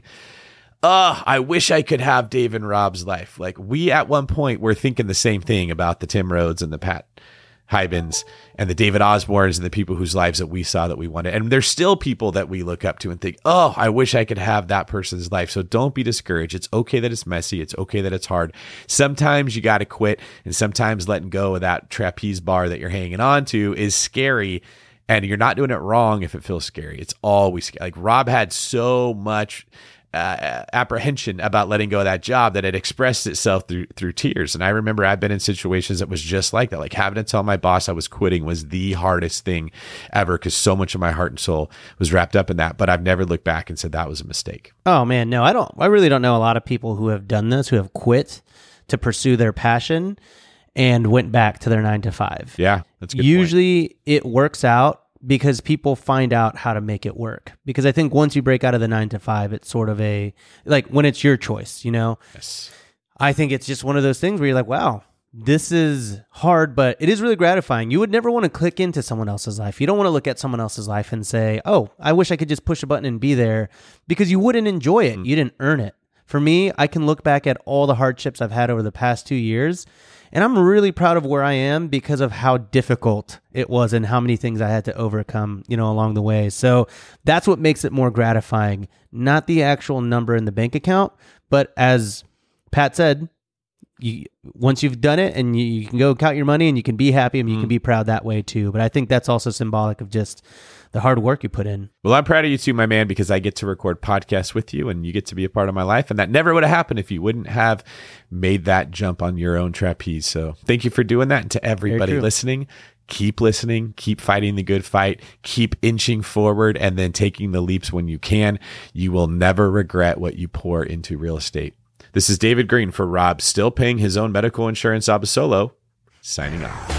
S1: oh, I wish I could have Dave and Rob's life. Like, we at one point were thinking the same thing about the Tim Rhodes and the Pat Hybens and the David Osbornes and the people whose lives that we saw that we wanted. And there's still people that we look up to and think, oh, I wish I could have that person's life. So don't be discouraged. It's okay that it's messy. It's okay that it's hard. Sometimes you got to quit, and sometimes letting go of that trapeze bar that you're hanging on to is scary. And you're not doing it wrong if it feels scary. It's always scary. Like, Rob had so much uh, apprehension about letting go of that job that it expressed itself through through tears. And I remember I've been in situations that was just like that. Like, having to tell my boss I was quitting was the hardest thing ever, because so much of my heart and soul was wrapped up in that. But I've never looked back and said that was a mistake.
S3: Oh man, no, I don't. I really don't know a lot of people who have done this, who have quit to pursue their passion and went back to their nine to five.
S1: Yeah, that's a good
S3: Usually point. It works out because people find out how to make it work. Because I think once you break out of the nine to five, it's sort of a, like, when it's your choice, you know?
S1: Yes.
S3: I think it's just one of those things where you're like, wow, this is hard, but it is really gratifying. You would never want to click into someone else's life. You don't want to look at someone else's life and say, oh, I wish I could just push a button and be there, because you wouldn't enjoy it. Mm. You didn't earn it. For me, I can look back at all the hardships I've had over the past two years, and I'm really proud of where I am because of how difficult it was and how many things I had to overcome, you know, along the way. So that's what makes it more gratifying, not the actual number in the bank account, but as Pat said, you, once you've done it and you, you can go count your money and you can be happy and you mm. can be proud that way too. But I think that's also symbolic of just the hard work you put in.
S1: Well, I'm proud of you too, my man, because I get to record podcasts with you and you get to be a part of my life. And that never would have happened if you wouldn't have made that jump on your own trapeze. So thank you for doing that. And to everybody listening, keep listening, keep fighting the good fight, keep inching forward, and then taking the leaps when you can. You will never regret what you pour into real estate. This is David Green for Rob, still paying his own medical insurance, Abasolo, signing off.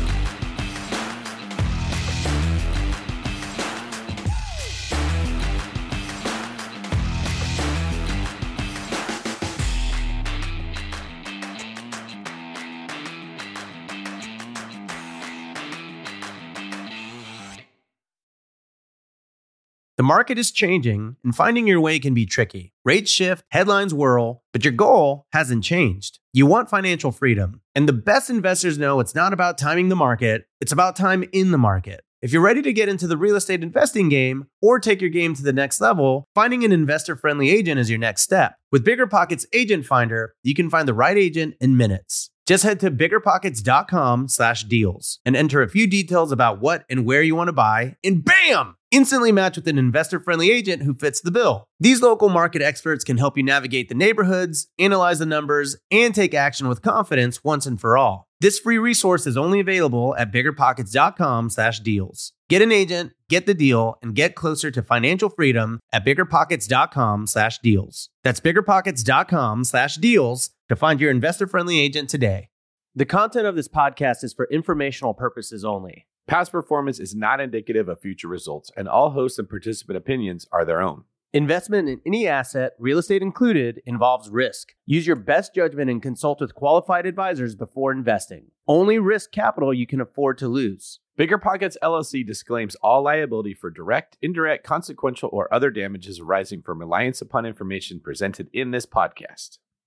S8: The market is changing, and finding your way can be tricky. Rates shift, headlines whirl, but your goal hasn't changed. You want financial freedom, and the best investors know it's not about timing the market, it's about time in the market. If you're ready to get into the real estate investing game or take your game to the next level, finding an investor-friendly agent is your next step. With BiggerPockets Agent Finder, you can find the right agent in minutes. Just head to biggerpockets.com slash deals and enter a few details about what and where you want to buy, and bam! instantly match with an investor-friendly agent who fits the bill. These local market experts can help you navigate the neighborhoods, analyze the numbers, and take action with confidence once and for all. This free resource is only available at biggerpockets.com slash deals. Get an agent, get the deal, and get closer to financial freedom at biggerpockets.com slash deals. That's biggerpockets.com slash deals to find your investor-friendly agent today.
S3: The content of this podcast is for informational purposes only.
S1: Past performance is not indicative of future results, and all host and participant opinions are their own.
S3: Investment in any asset, real estate included, involves risk. Use your best judgment and consult with qualified advisors before investing. Only risk capital you can afford to lose.
S1: Bigger Pockets L L C disclaims all liability for direct, indirect, consequential, or other damages arising from reliance upon information presented in this podcast.